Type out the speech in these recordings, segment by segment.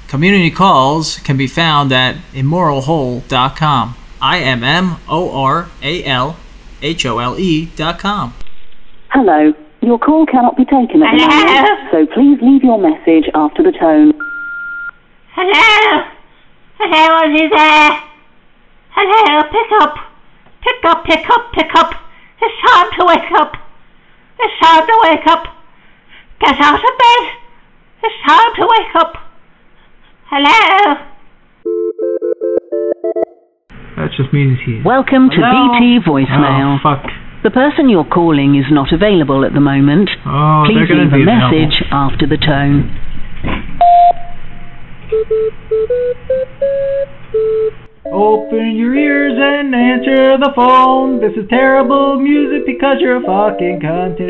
Community calls can be found at immoralhole.com. IMMORALHOLE.com. Hello. Your call cannot be taken at the moment, so please leave your message after the tone. Hello? Hello, are you there? Hello, pick up. Pick up, pick up, pick up. It's time to wake up. It's time to wake up. Get out of bed. It's time to wake up. Hello? That just means he... Welcome to BT voicemail. Oh, fuck. The person you're calling is not available at the moment. Oh, Please leave a message after the tone. Open your ears and answer the phone. This is terrible music because you're a fucking cunt.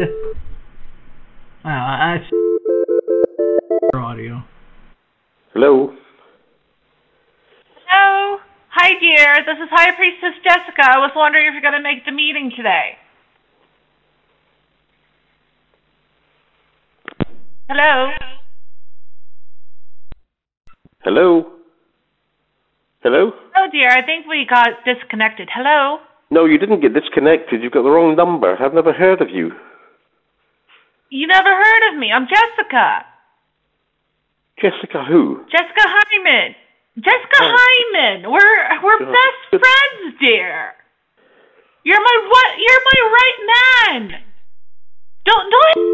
Audio. Hello? Hello? Hi, dear. This is High Priestess Jessica. I was wondering if you're going to make the meeting today. Hello? Hello? Hello? Oh, dear. I think we got disconnected. Hello? No, you didn't get disconnected. You've got the wrong number. I've never heard of you. You never heard of me. I'm Jessica. Jessica who? Jessica Hyman. Jessica Hyman. We're best friends, dear. You're my right man. Don't.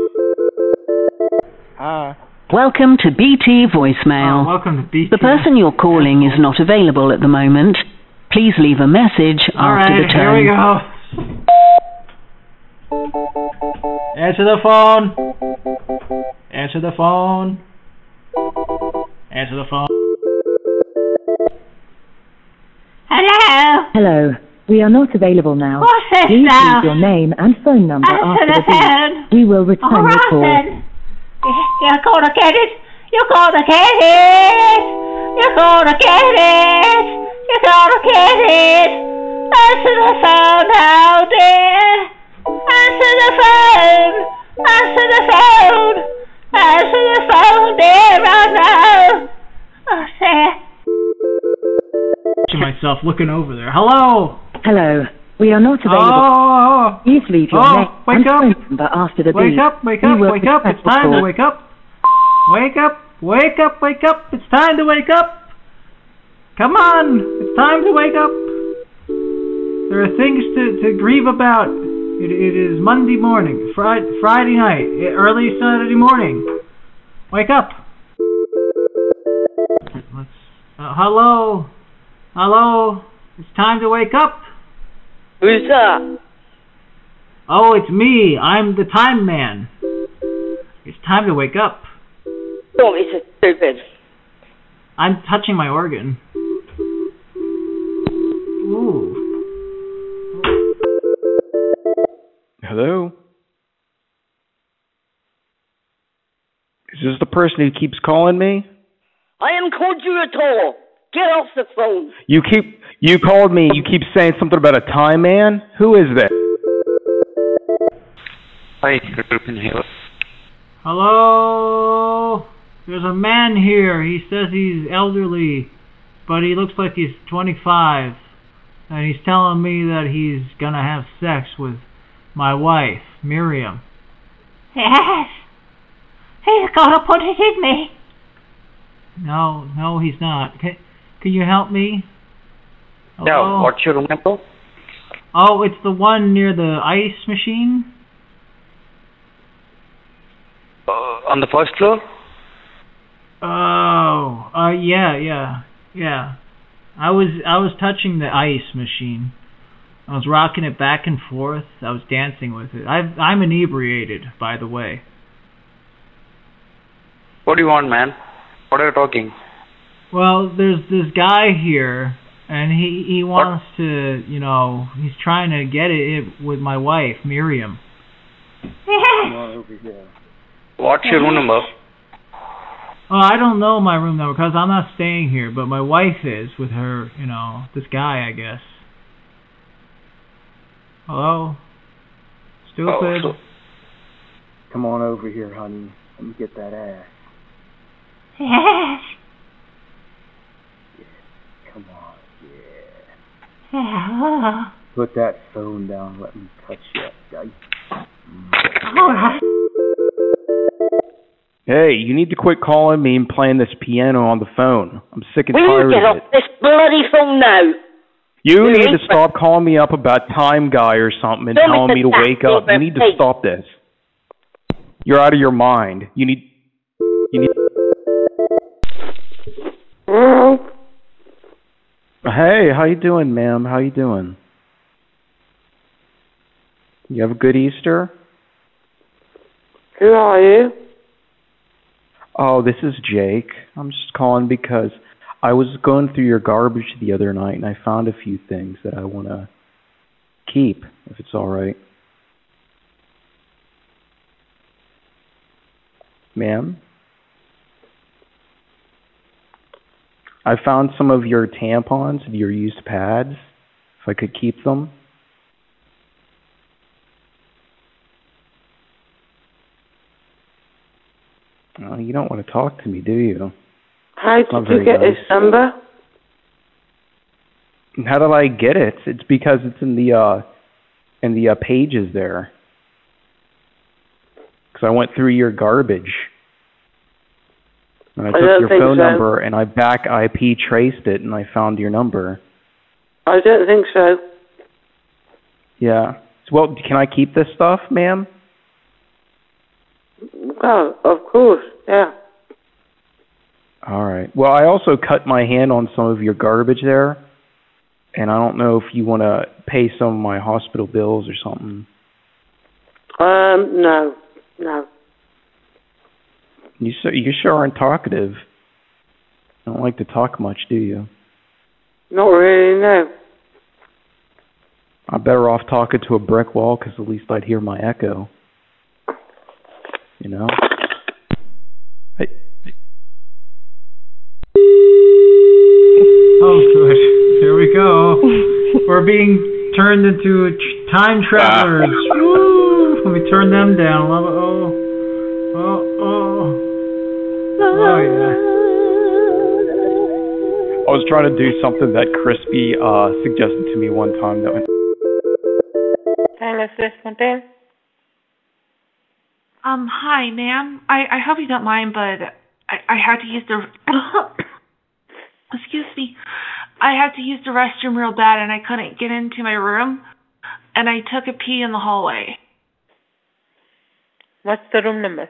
Welcome to BT voicemail. Welcome to BT. The person you're calling is not available at the moment. Please leave a message after the tone. Here we go. Answer the phone. Answer the phone. Answer the phone. Hello? Hello. We are not available now. What's this Please now? leave your name and phone number Answer after the the beep. We will return All your right, call. then. You're gonna get it. You're gonna get it. You're gonna get it. You're gonna get it. Answer the phone now, dear. Answer the phone. Answer the phone. Answer the phone, dear, right now. Oh, dear. To myself looking over there. Hello. Hello. We are not available. Oh. Please leave your name wake and up. phone number after the Wake beep. up, wake We up, will wake up. return It's your time to call. wake up. Wake up, wake up, wake up. It's time to wake up. Come on. It's time to wake up. There are things to grieve about. It is Monday morning, Friday night, early Saturday morning. Wake up. Hello. Hello. It's time to wake up. Who's that? Oh, it's me. I'm the time man. It's time to wake up. Don't be so stupid. I'm touching my organ. Ooh. Hello? Is this the person who keeps calling me? I haven't called you at all. Get off the phone. You called me, you keep saying something about a time man? Who is that? Hi, Ruben here. Hello? There's a man here. He says he's elderly, but he looks like he's 25. And he's telling me that he's gonna have sex with my wife, Miriam. Yes. He's gonna put it in me. No, he's not. Can you help me? Hello? Yeah, what's your room number? Oh, it's the one near the ice machine. On the first floor? Oh, yeah. I was touching the ice machine. I was rocking it back and forth. I was dancing with it. I'm inebriated, by the way. What do you want, man? What are you talking? Well, there's this guy here, and he wants to, he's trying to get it with my wife, Miriam. What's your room number? Oh, I don't know my room number because I'm not staying here, but my wife is with her, this guy, I guess. Hello? Stupid. Oh, Come on over here, honey. Let me get that ass. Yes. Put that phone down. Let me touch that guy. Hey, you need to quit calling me and playing this piano on the phone. I'm sick and Will tired you get of off it. this bloody phone now? You need to stop calling me up about Time Guy or something and telling me to wake up. You need to stop this. You're out of your mind. You need. Hey, how you doing, ma'am? How you doing? You have a good Easter? Who are you? Oh, this is Jake. I'm just calling because I was going through your garbage the other night and I found a few things that I want to keep, if it's all right. Ma'am? I found some of your tampons, your used pads, if I could keep them. Oh, you don't want to talk to me, do you? How did you get this number? How did I get it? It's because it's in the pages there. Because I went through your garbage. And I took your phone number and I back IP traced it and I found your number. I don't think so. Yeah. Well, can I keep this stuff, ma'am? Oh, of course, yeah. All right. Well, I also cut my hand on some of your garbage there. And I don't know if you want to pay some of my hospital bills or something. No. You sure aren't talkative. You don't like to talk much, do you? Not really, no. I'm better off talking to a brick wall because at least I'd hear my echo. You know? Hey. Oh, good. Here we go. We're being turned into time travelers. Woo! Let me turn them down. Oh, yeah. I was trying to do something that Crispy suggested to me one time. Hi, ma'am. I hope you don't mind, but I had to use the... Excuse me. I had to use the restroom real bad, and I couldn't get into my room, and I took a pee in the hallway. What's the room number?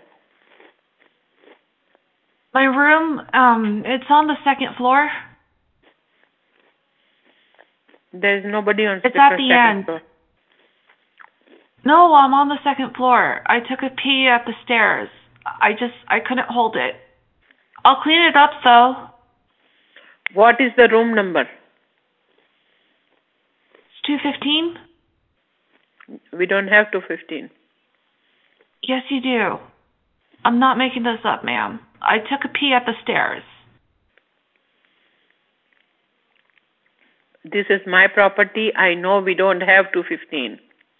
My room, it's on the second floor. There's nobody on It's at the end. Floor. No, I'm on the second floor. I took a pee at the stairs. I couldn't hold it. I'll clean it up, though. What is the room number? It's 215. We don't have 215. Yes, you do. I'm not making this up, ma'am. I took a pee at the stairs. This is my property. I know we don't have 215.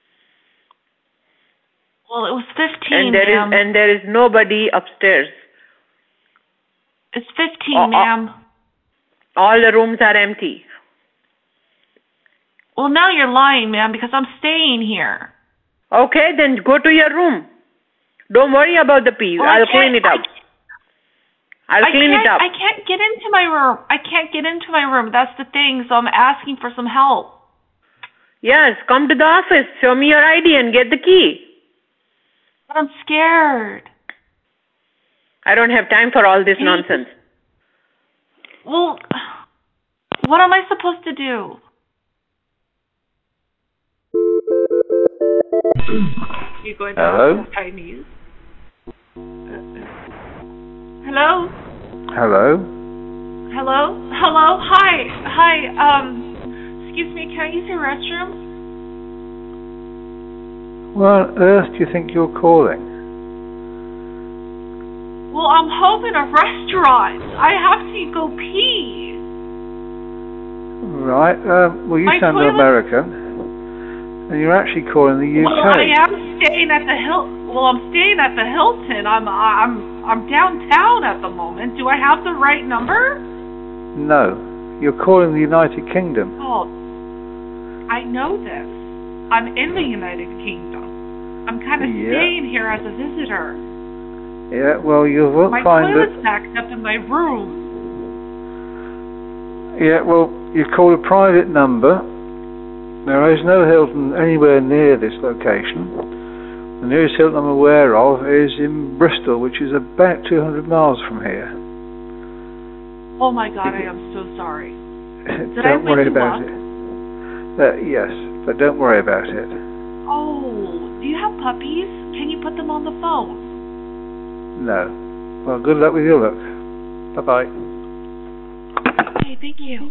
Well, it was 15, ma'am. And there is nobody upstairs. It's 15, ma'am. All the rooms are empty. Well, now you're lying, ma'am, because I'm staying here. Okay, then go to your room. Don't worry about the pee. Well, I'll clean it up. I'll clean it up. I can't get into my room. I can't get into my room. That's the thing, so I'm asking for some help. Yes, come to the office. Show me your ID and get the key. But I'm scared. I don't have time for all this nonsense. Well, what am I supposed to do? You going to Hello? Chinese? Hello? Hello? Hello? Hi. Excuse me, can I use your restroom? Where on earth do you think you're calling? Well, I'm home in a restaurant. I have to go pee. Right, well you sound American. And you're actually calling the UK. Well, I am staying at the I'm staying at the Hilton. I'm downtown at the moment. Do I have the right number? No, you're calling the United Kingdom. Oh, I know this. I'm in the United Kingdom. I'm kind of staying here as a visitor. Yeah, well, you won't My find toilet's backed up in my room. Yeah, well, you call a private number. There is no Hilton anywhere near this location. The nearest Hilton I'm aware of is in Bristol, which is about 200 miles from here. Oh my God, I am so sorry. Don't worry about it. Yes, but don't worry about it. Oh, do you have puppies? Can you put them on the phone? No. Well, good luck with your look. Bye-bye. Okay, thank you.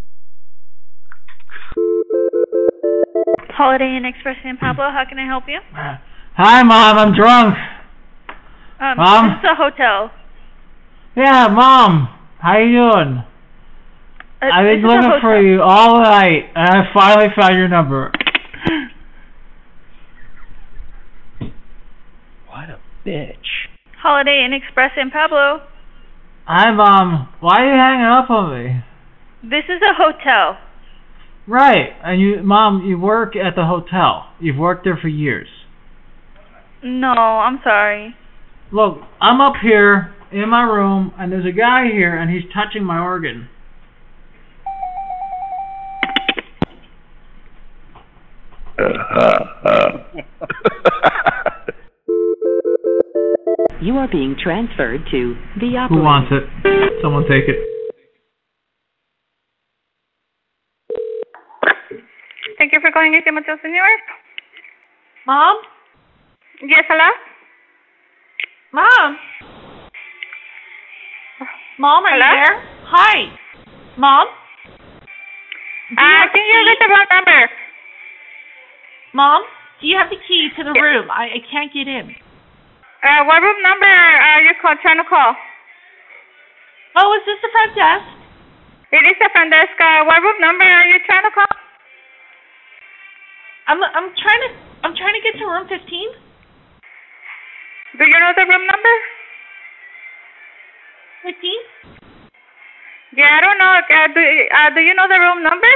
Holiday Inn Express San Pablo, how can I help you? Hi, Mom. I'm drunk. Mom? This is a hotel. Yeah, Mom. How you doing? I've been looking for you all night, and I finally found your number. What a bitch. Holiday Inn Express San Pablo. Hi, Mom. Why are you hanging up on me? This is a hotel. Right. And Mom, you work at the hotel. You've worked there for years. No, I'm sorry. Look, I'm up here in my room, and there's a guy here, and he's touching my organ. You are being transferred to the operator. Who wants it? Someone take it. Thank you for calling Easy Motels in New York. Mom? Yes, hello? Mom? Mom, are Hello? you there? Hi. Mom? Can you get the wrong number? Mom, do you have the key to the room? I can't get in. What room number are you trying to call? Oh, is this the front desk? It is the front desk. What room number are you trying to call? I'm trying to get to room 15. Do you know the room number? 15? Yeah, I don't know. Do you know the room number?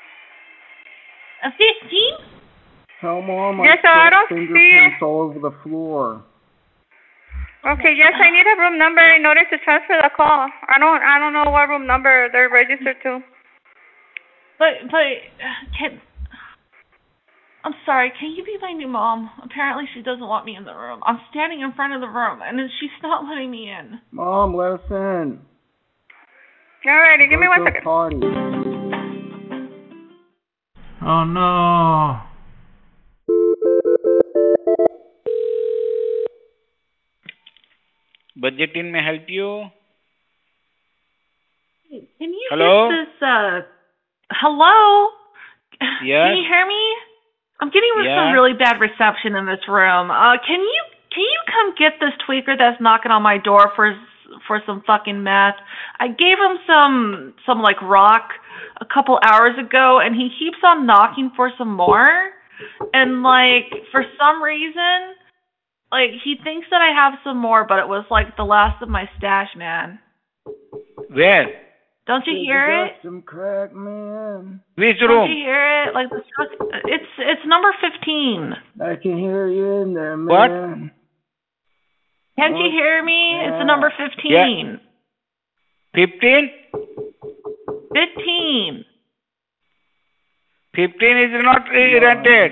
15? Tell Mom Yes, so I don't see fingerprints all over the floor. Okay, yes, I need a room number in order to transfer the call. I don't know what room number they're registered to. I'm sorry, can you be my new mom? Apparently she doesn't want me in the room. I'm standing in front of the room, and she's not letting me in. Mom, let us in. Alrighty, give me 1 second. Party. Oh, no. Budget Inn may help you? Can you Hello? get this, hello? Yes? Can you hear me? I'm getting some really bad reception in this room. Can you come get this tweaker that's knocking on my door for some fucking meth? I gave him some like rock a couple hours ago, and he keeps on knocking for some more. And like for some reason, like he thinks that I have some more, but it was like the last of my stash, man. Where? Don't you hear it? Some crack, man. Which Don't room? you hear it? Like it's number 15. I can hear you in there, man. What? Can't you hear me? It's the number 15. Yeah. 15? 15. 15 is not rented.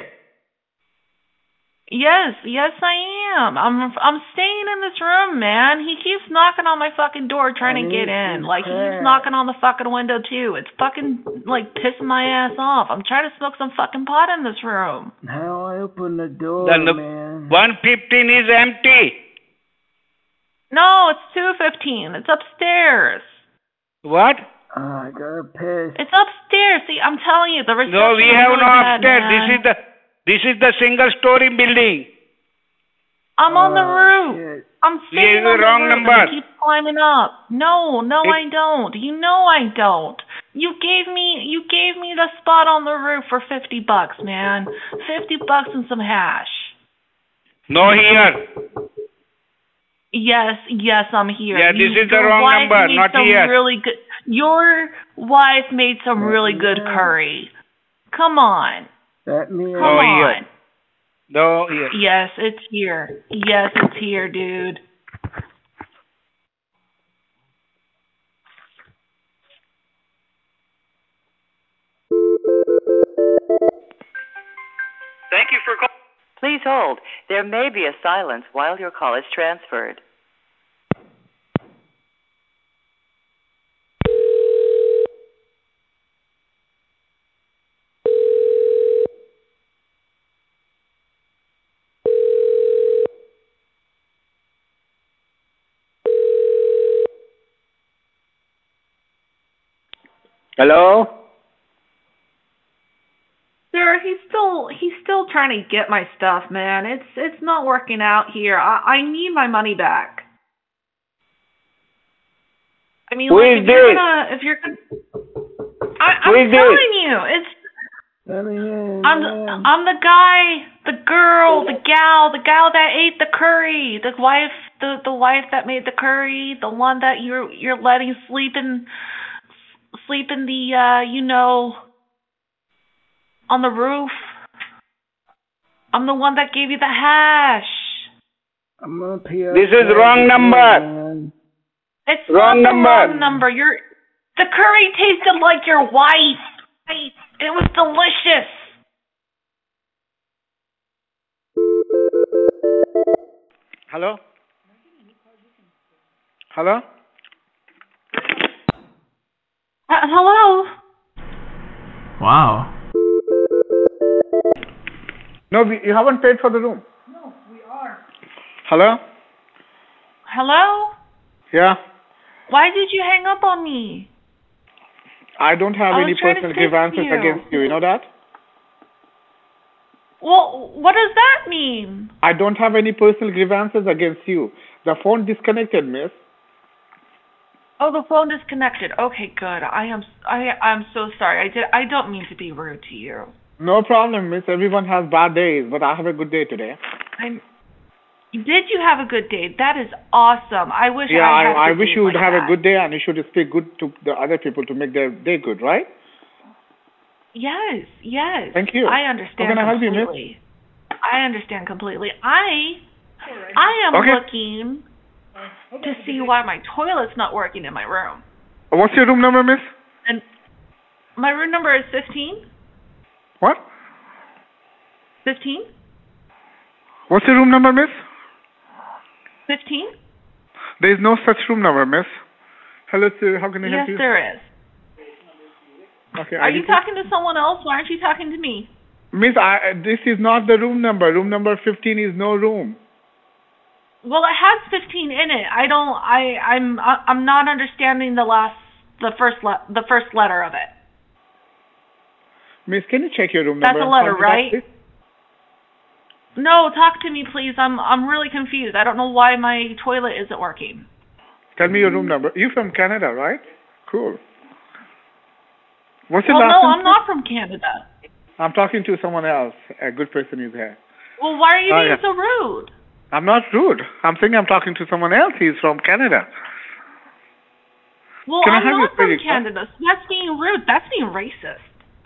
Yes, I am. I'm staying in this room, man. He keeps knocking on my fucking door trying to get in. Like he's knocking on the fucking window too. It's fucking like pissing my ass off. I'm trying to smoke some fucking pot in this room. How I open the door, man? 115 is empty. No, it's 215. It's upstairs. What? I gotta piss. It's upstairs. See, I'm telling you, the reception. No, we have really no bad, upstairs. man. This is the single-story building. I'm on the roof. Shit. I'm staying on the wrong roof. number. And I keep climbing up. No, I don't. You know I don't. You gave me the spot on the roof for $50, man. $50 and some hash. No here. Yes, I'm here. Yeah, this is the wrong number, not here. Your wife made some really good curry. Come on. Let me Come on. Here. No, here. Yes, it's here. Yes, it's here, dude. Thank you for calling. Please hold. There may be a silence while your call is transferred. Hello? Sir, he's still trying to get my stuff, man. It's not working out here. I need my money back. I mean, like, if you're gonna, I'm telling you, I'm the guy, the girl, the gal that ate the curry, the wife that made the curry, the one that you're letting sleep in the on the roof. I'm the one that gave you the hash. I'm up here. This is wrong number. It's wrong not the number. wrong number. The curry tasted like your wife. It was delicious. Hello? Hello? Hello? Wow. No, you haven't paid for the room. No, we are. Hello? Hello? Yeah. Why did you hang up on me? I don't have I any was trying to personal speak to grievances you. against you. You know that? Well, what does that mean? I don't have any personal grievances against you. The phone disconnected, miss. Oh, the phone disconnected. Okay, good. I'm so sorry. I don't mean to be rude to you. No problem, miss. Everyone has bad days, but I have a good day today. Did you have a good day? That is awesome. I wish I had I good wish days you would like have that. a good day, and you should speak good to the other people to make their day good, right? Yes. Thank you. I understand How can I help you, miss? completely. I understand completely. I am looking to see why my toilet's not working in my room. What's your room number, miss? And my room number is 15. What? 15? What's your room number, miss? 15? There is no such room number, miss. Hello, sir. How can I help you? Yes, there is. Okay. Are you talking to someone else? Why aren't you talking to me? Miss, this is not the room number. Room number 15 is no room. Well, it has 15 in it. I'm not understanding the first letter of it. Miss, can you check your room That's number? a letter, Call me back, right? please? No, talk to me, please. I'm really confused. I don't know why my toilet isn't working. Tell me your room number. You're from Canada, right? Cool. What's your Well, last no, name? I'm not from Canada. I'm talking to someone else. A good person is here. Well, why are you being yeah. so rude? I'm not rude. I'm saying I'm talking to someone else. He's from Canada. Well, Can I I'm have not your from credit card? Canada. So that's being rude. That's being racist.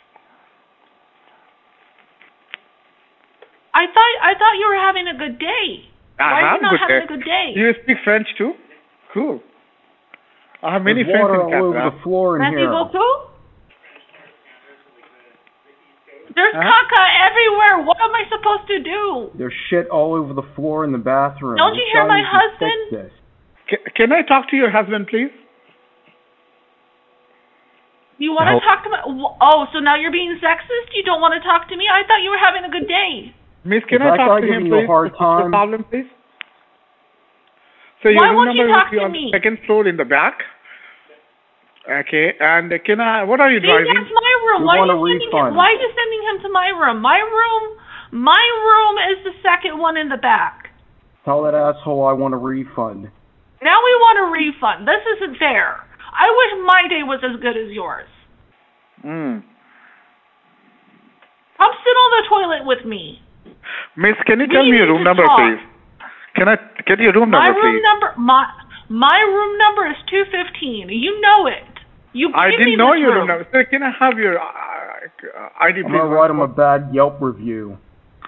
I thought you were having a good day. Why are you not having a good day? You speak French too? Cool. I have many There's friends water in all Canada. over the floor in Merci here. beaucoup. There's caca everywhere. What am I supposed to do? There's shit all over the floor in the bathroom. Don't you hear my husband? Can I talk to your husband, please? You want to talk to me? Oh, so now you're being sexist? You don't want to talk to me? I thought you were having a good day. Miss, can Is I that talk guy to him, giving you please? a hard What's the time? problem, please? So Why your room won't you number talk will be to on me? the second floor in the back. Okay, and what are you See, driving? that's my room. We Why want are a you sending him? refund. Why are you sending him to my room? My room is the second one in the back. Tell that asshole I want a refund. Now we want a refund. This isn't fair. I wish my day was as good as yours. Come sit on the toilet with me. Miss, can you We tell me your need room to number, talk. please? Can I get your room My number, room please? number my room number is 215. You know it. You I give me didn't know this your room. room number. Sir, can I have your ID, I'm please. gonna write him a bad Yelp review.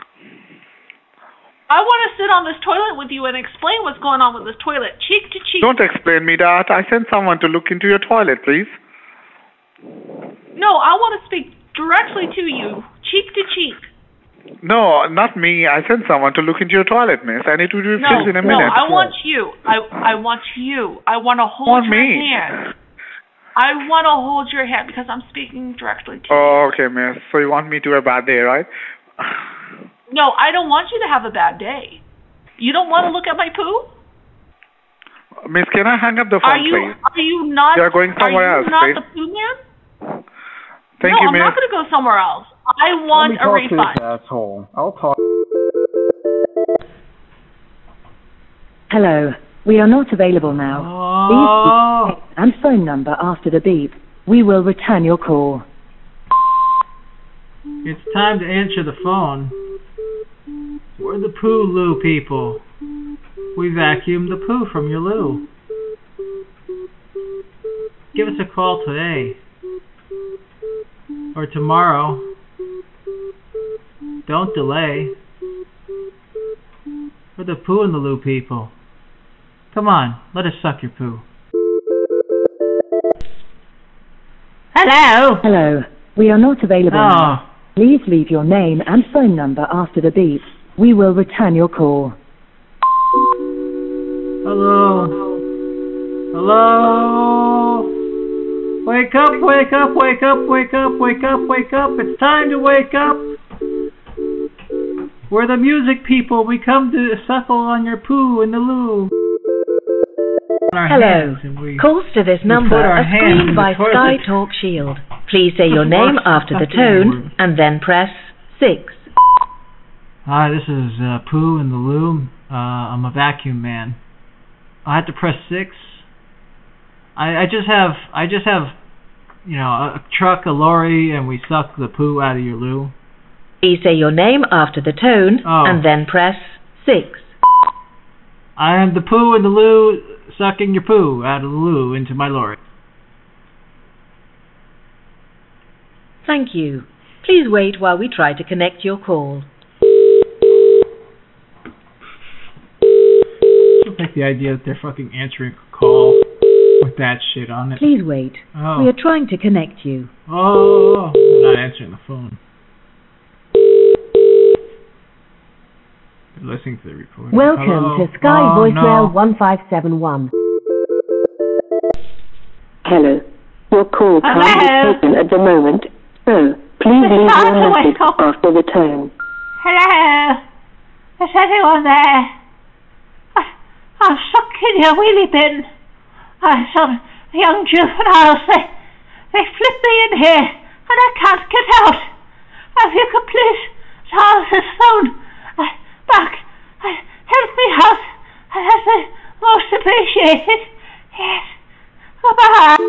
I want to sit on this toilet with you and explain what's going on with this toilet, cheek to cheek. Don't explain me that. I sent someone to look into your toilet, please. No, I want to speak directly to you, cheek to cheek. No, not me. I sent someone to look into your toilet, miss. I need to do this in a minute. No, I want you. I want you. I want to hold your hand. I want to hold your hand because I'm speaking directly to you. Oh, okay, miss. So you want me to have a bad day, right? No, I don't want you to have a bad day. You don't want to look at my poo? Miss, can I hang up the phone, please? Are you not? You're going somewhere else, Are you please. not the poo man? Thank you, I'm miss. not going to go somewhere else. I want a refund. Let me talk to this asshole. I'll talk. Hello. We are not available now. Please leave your name and phone number after the beep. We will return your call. It's time to answer the phone. We're the Poo Loo people. We vacuum the poo from your loo. Give us a call today. Or tomorrow. Don't delay. We're the Poo and the Loo people. Come on, let us suck your poo. Hello. Hello. We are not available now. Please leave your name and phone number after the beep. We will return your call. Hello. Hello. Wake up, wake up, wake up, wake up, wake up, wake up. It's time to wake up. We're the music people. We come to suckle on your poo in the loo. Hello. Calls to this number are screened by Sky Talk Shield. Please say your name after the tone and then press 6. Hi, this is Poo in the Loo. I'm a vacuum man. I had to press 6. I just have, you know, a truck, a lorry, and we suck the poo out of your loo. Please say your name after the tone and then press 6. I am the Poo in the Loo, sucking your poo out of the loo into my lorry. Thank you. Please wait while we try to connect your call. I don't like the idea that they're fucking answering a call with that shit on it. Please wait. Oh. We are trying to connect you. Oh, I'm not answering the phone. They're listening to the recording. Welcome to Sky Voicemail 1571. Hello. Your call can't be taken at the moment, so please leave your message after the tone. Hello? Is anyone there? I'm stuck in your wheelie bin. Some young juveniles, they flip me in here and I can't get out. If you could please solve this phone back, help me out. That's the most appreciated. Yes. Goodbye.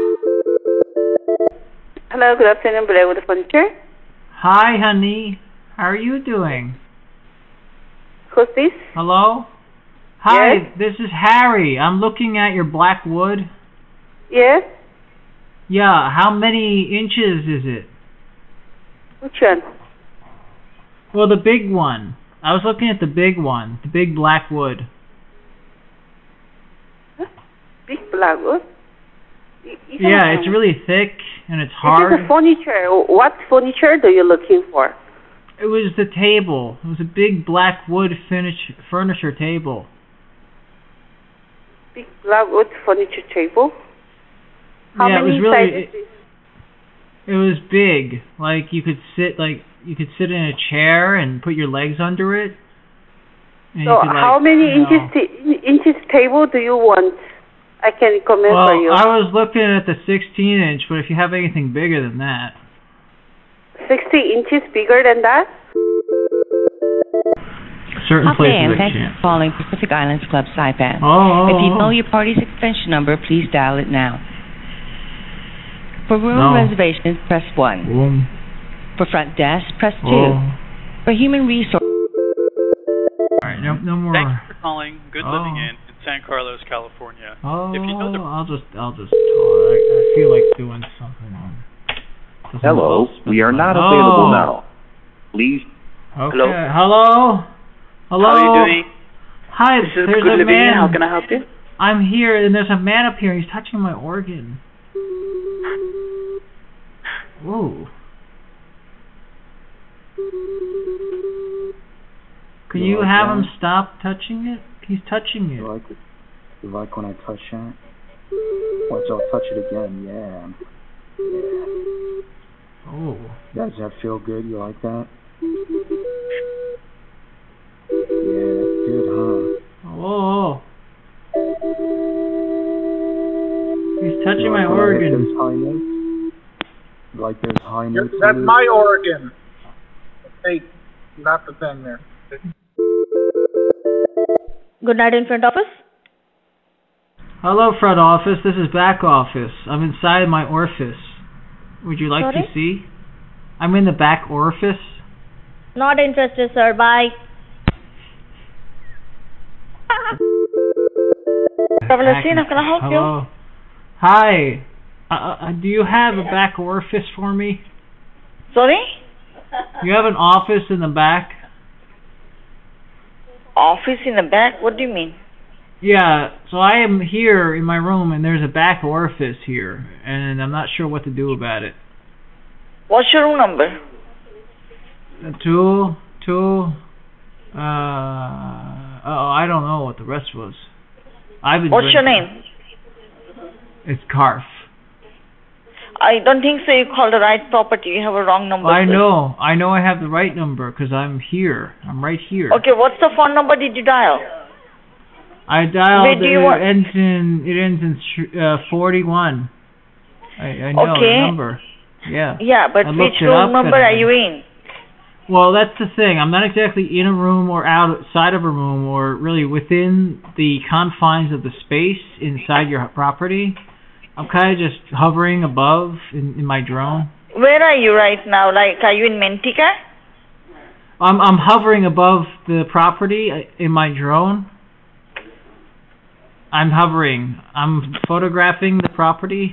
Hello, good afternoon, Blair with the furniture. Hi, honey. How are you doing? Who's this? Hello? Hi, Yes? this is Harry. I'm looking at your black wood. Yes? Yeah, how many inches is it? Which one? Well, the big one. I was looking at the big one, the big black wood. Big black wood? Yeah, it's really thick and it's hard. This is a furniture. What furniture are you looking for? It was the table. It was a big black wood furniture table. Big black wood furniture table? How yeah, many it was really. sizes is It was big. Like you could sit in a chair and put your legs under it. And So how many inches table do you want? I can recommend for you. I was looking at the 16-inch, but if you have anything bigger than that. 60 inches bigger than that? Certain Okay, places and I thank you can't. for calling Pacific Islands Club Saipan. Oh. If you know your party's extension number, please dial it now. For room No. reservations, press 1. Room. For front desk, press 2. Oh. For human resource... Alright, no more. Thanks for calling Good Living Oh. Inn in San Carlos, California. Oh, If you know the I'll just talk. I feel like doing something. Hello, we are not available now. Please. Okay. Hello? Hello? How are you doing? Hi, This is there's Good a Living. man. How can I help you? I'm here, and there's a man up here. He's touching my organ. Whoa. Can you have him stop touching it? He's touching it. You like it? You like when I touch that? Watch, I'll touch it again. Yeah. Oh. Does that feel good? You like that? Yeah, that's good, huh? Oh. He's touching You my like when I hit organ. those high notes? You like those high notes? That's my organ. Hey, not the thing there. Good night in front office. Hello, front office. This is back office. I'm inside my orifice. Would you like to Sorry? see? I'm in the back orifice. Not interested, sir. Bye. Traveler Scene, how can I help Hello. Hi. Do you have a back orifice for me? Sorry? You have an office in the back? Office in the back? What do you mean? Yeah, so I am here in my room and there's a back orifice here and I'm not sure what to do about it. What's your room number? I don't know what the rest was. What's your name? It's Karf. I don't think so. You called the right property. You have a wrong number. I sir. know I have the right number because I'm here. I'm right here. Okay, what's the phone number did you dial? I dialed Where do you want- it ends in 41. I know Okay. the number. Yeah. Yeah, but I which looked it room up number and are you in? Well, that's the thing. I'm not exactly in a room or outside of a room or really within the confines of the space inside your property. I'm kind of just hovering above in my drone. Where are you right now? Like, are you in Manteca? I'm hovering above the property in my drone. I'm hovering. I'm photographing the property.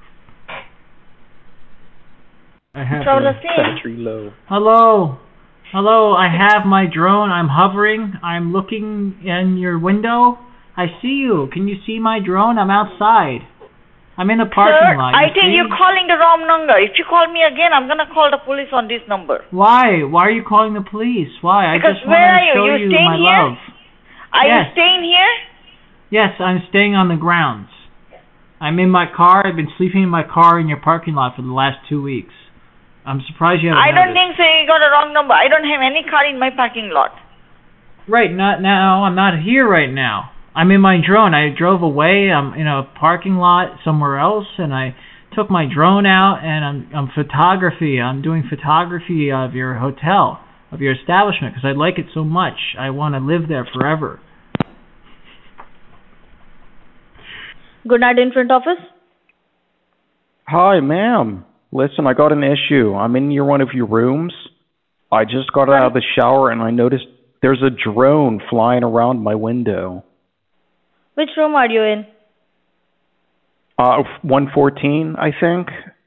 I have battery low. Hello, I have my drone. I'm hovering. I'm looking in your window. I see you. Can you see my drone? I'm outside. I'm in a parking Sir, lot. I You think see? you're calling the wrong number. If you call me again, I'm gonna call the police on this number. Why? Why are you calling the police? Why? Because I just where want are to you? show You're you staying my here? love. Are Yes. you staying here? Yes, I'm staying on the grounds. I'm in my car. I've been sleeping in my car in your parking lot for the last 2 weeks. I'm surprised you haven't I don't noticed. think so. You got a wrong number. I don't have any car in my parking lot. Right, not now. I'm not here right now. I'm in my drone. I drove away. I'm in a parking lot somewhere else, and I took my drone out, and I'm photography. I'm doing photography of your hotel, of your establishment, because I like it so much. I want to live there forever. Good night in front office. Hi, ma'am. Listen, I got an issue. I'm in one of your rooms. I just got out of the shower and I noticed there's a drone flying around my window. Which room are you in? 114, I think.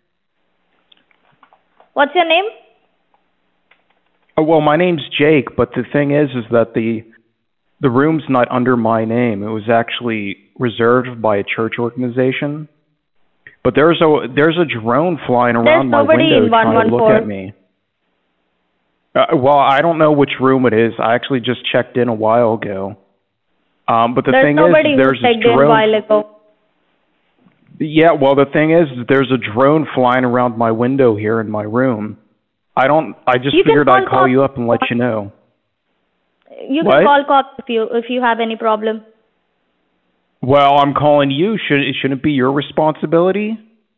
What's your name? Well, my name's Jake, but the thing is that the room's not under my name. It was actually reserved by a church organization. But there's a drone flying around my window trying to look at me. Well, I don't know which room it is. I actually just checked in a while ago. But the thing is, there's a drone. Yeah, well, the thing is, there's a drone flying around my window here in my room. I just figured I'd call you up and let you know. You can call cops if you have any problem. Well, I'm calling you. Shouldn't it be your responsibility?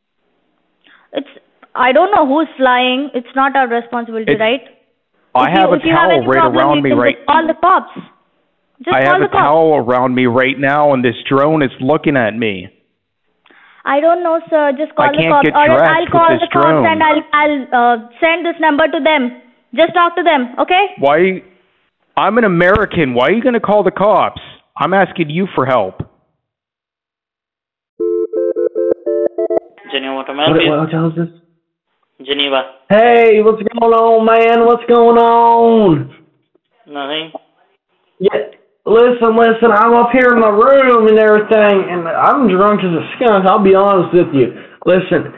I don't know who's flying. It's not our responsibility, right? I have a towel right around me right. Call the cops. I have a towel around me right now, and this drone is looking at me. I don't know, sir. Just call the cops. Or I'll call the cops and I'll send this number to them. Just talk to them, okay? Why? I'm an American. Why are you going to call the cops? I'm asking you for help. Jenny, what am I help you? What hotel is this? Geneva. Hey, what's going on, man? What's going on? Nothing. Yeah, listen, I'm up here in my room and everything, and I'm drunk as a skunk, I'll be honest with you. Listen,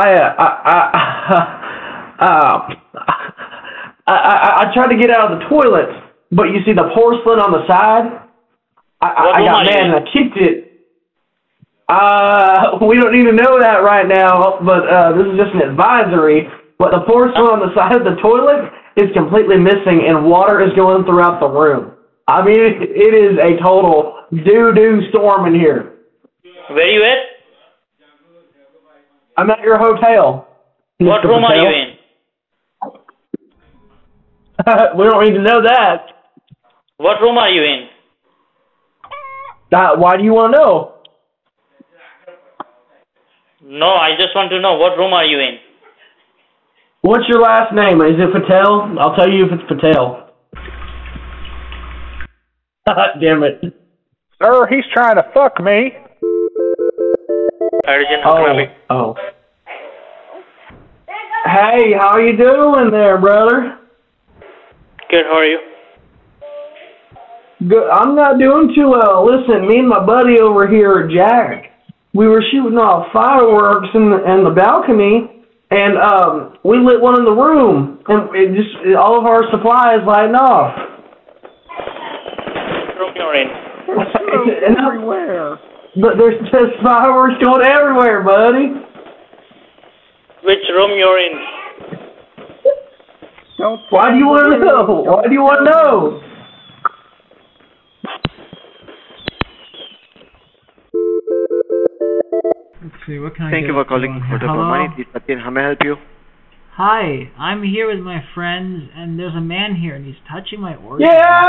I tried to get out of the toilet, but you see the porcelain on the side? I got mad and I kicked it. We don't need to know that right now, but this is just an advisory. But the porcelain on the side of the toilet is completely missing, and water is going throughout the room. I mean, it is a total doo-doo storm in here. Where you at? I'm at your hotel. What room are you in? We don't need to know that. What room are you in? Why do you want to know? No, I just want to know what room are you in? What's your last name? Is it Patel? I'll tell you if it's Patel. Damn it. Sir, he's trying to fuck me. Oh. Hey, how you doing there, brother? Good, how are you? Good. I'm not doing too well. Listen, me and my buddy over here, Jack, we were shooting off fireworks in the balcony, and we lit one in the room, and all of our supplies lighting off. Room you're in? Everywhere. But there's just fireworks going everywhere, buddy. Which room you're in? Why do you want to know? Why do you want to know? Let's see, what can I Thank you for calling Hotel for Money. This is Satyan. How may I help you? Hi, I'm here with my friends, and there's a man here, and he's touching my organ.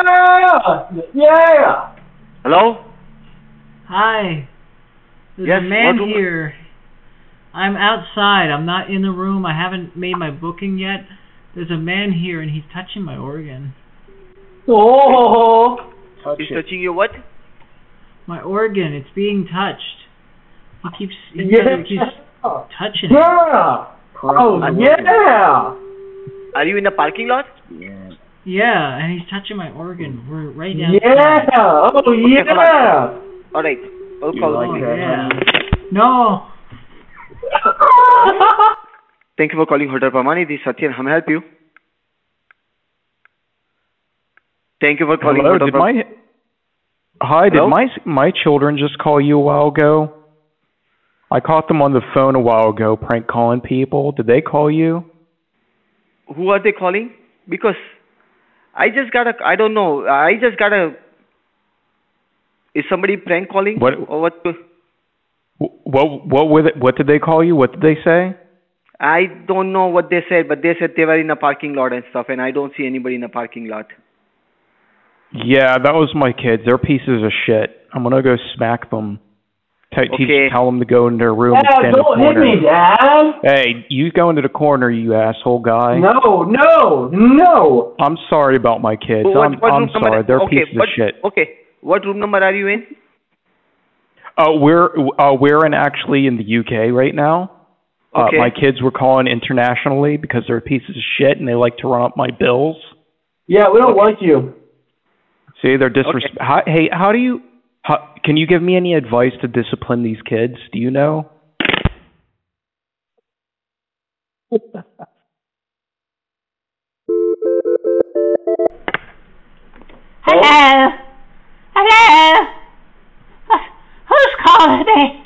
Yeah! Hello? Hi. There's Yes, a man what room? here. I'm outside. I'm not in the room. I haven't made my booking yet. There's a man here, and he's touching my organ. Oh! He's touching your what? My organ. It's being touched. He keeps touching it. Yeah! Oh, yeah! Are you in the parking lot? Yeah, and he's touching my organ. We're right down. Yeah! Oh, yeah! All right. I'll call you. Yeah. No. Thank you for calling Hotel for Money. This is Satyan. How may I help you? Thank you for calling Hello, Hotel for Hi, Hello? did my children just call you a while ago? I caught them on the phone a while ago, prank calling people. Did they call you? Who are they calling? Because I don't know. Is somebody prank calling? What? Or what? What did they call you? What did they say? I don't know what they said, but they said they were in a parking lot and stuff, and I don't see anybody in a parking lot. Yeah, that was my kids. They're pieces of shit. I'm gonna go smack them. Tell them to go in their room and stand in the don't corner. hit me, Dad! Hey, you go into the corner, you asshole guy. No! I'm sorry about my kids. What I'm sorry. They're pieces of shit. Okay, what room number are you in? We're actually in the UK right now. Okay. My kids were calling internationally because they're pieces of shit and they like to run up my bills. Yeah, we don't like you. See, they're disrespect. Okay. Can you give me any advice to discipline these kids? Do you know? Hello? Hello? Who's calling me?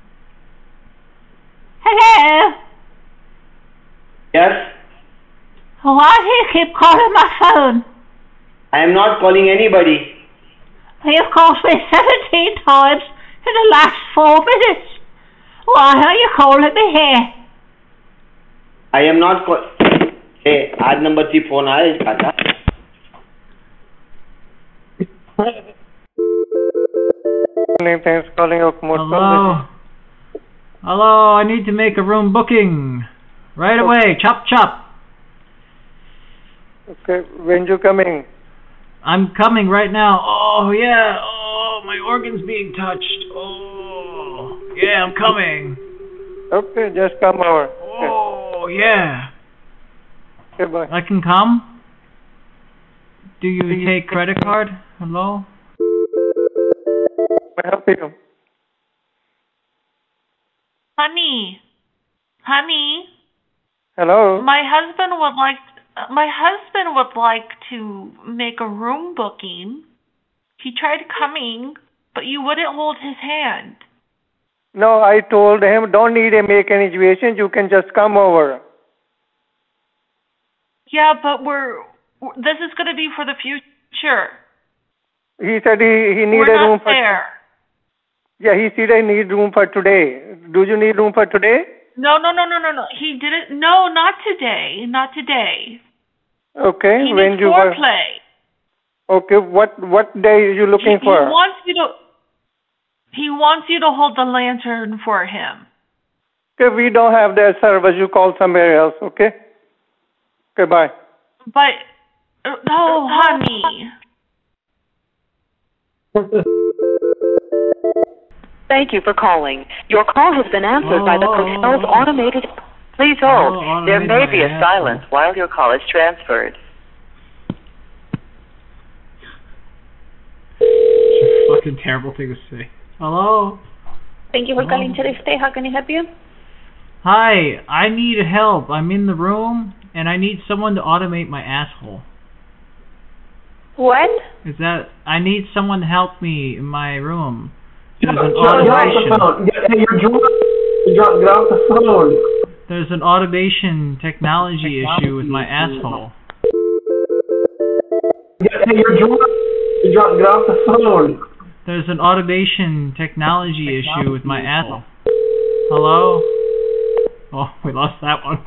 Hello? Yes? Why do you keep calling my phone? I am not calling anybody. You've called me 17 times in the last 4 minutes. Why are you calling me here? I am not Hey, आज number 3 phone आया इसका क्या? Thanks for calling Hello? Hello, I need to make a room booking. Right away, chop chop. Okay, when you coming? I'm coming right now. Oh, yeah. Oh, my organ's being touched. Oh, yeah, I'm coming. Okay, just come over. Oh, yeah. Goodbye. I can come? Do you take credit card? Hello? May I help you? Honey. Hello? My husband would like to make a room booking. He tried coming, but you wouldn't hold his hand. No, I told him don't need to make any reservations. You can just come over. Yeah, but this is going to be for the future. He said he need We're a room not for. there. Yeah, he said I need room for today. Do you need room for today? No. He didn't. No, not today. Not today. Okay, He when needs you are. foreplay. Okay, what day are you looking for? He wants you to hold the lantern for him. Okay, we don't have that service. You call somewhere else. Okay. Okay, bye. But no, honey. Thank you for calling. Your call has been answered by the hotel's automated... Please hold. There may be a silence while your call is transferred. Fucking terrible thing to say. Hello? Thank you for calling Cherry Stay. How can I help you? Hi, I need help. I'm in the room, and I need someone to automate my asshole. What? I need someone to help me in my room. There's an automation. You're drunk. Get off the phone. There's an automation technology issue with my asshole. You're drunk. Get off the phone. There's an automation technology issue with my asshole. Hello? Oh, we lost that one.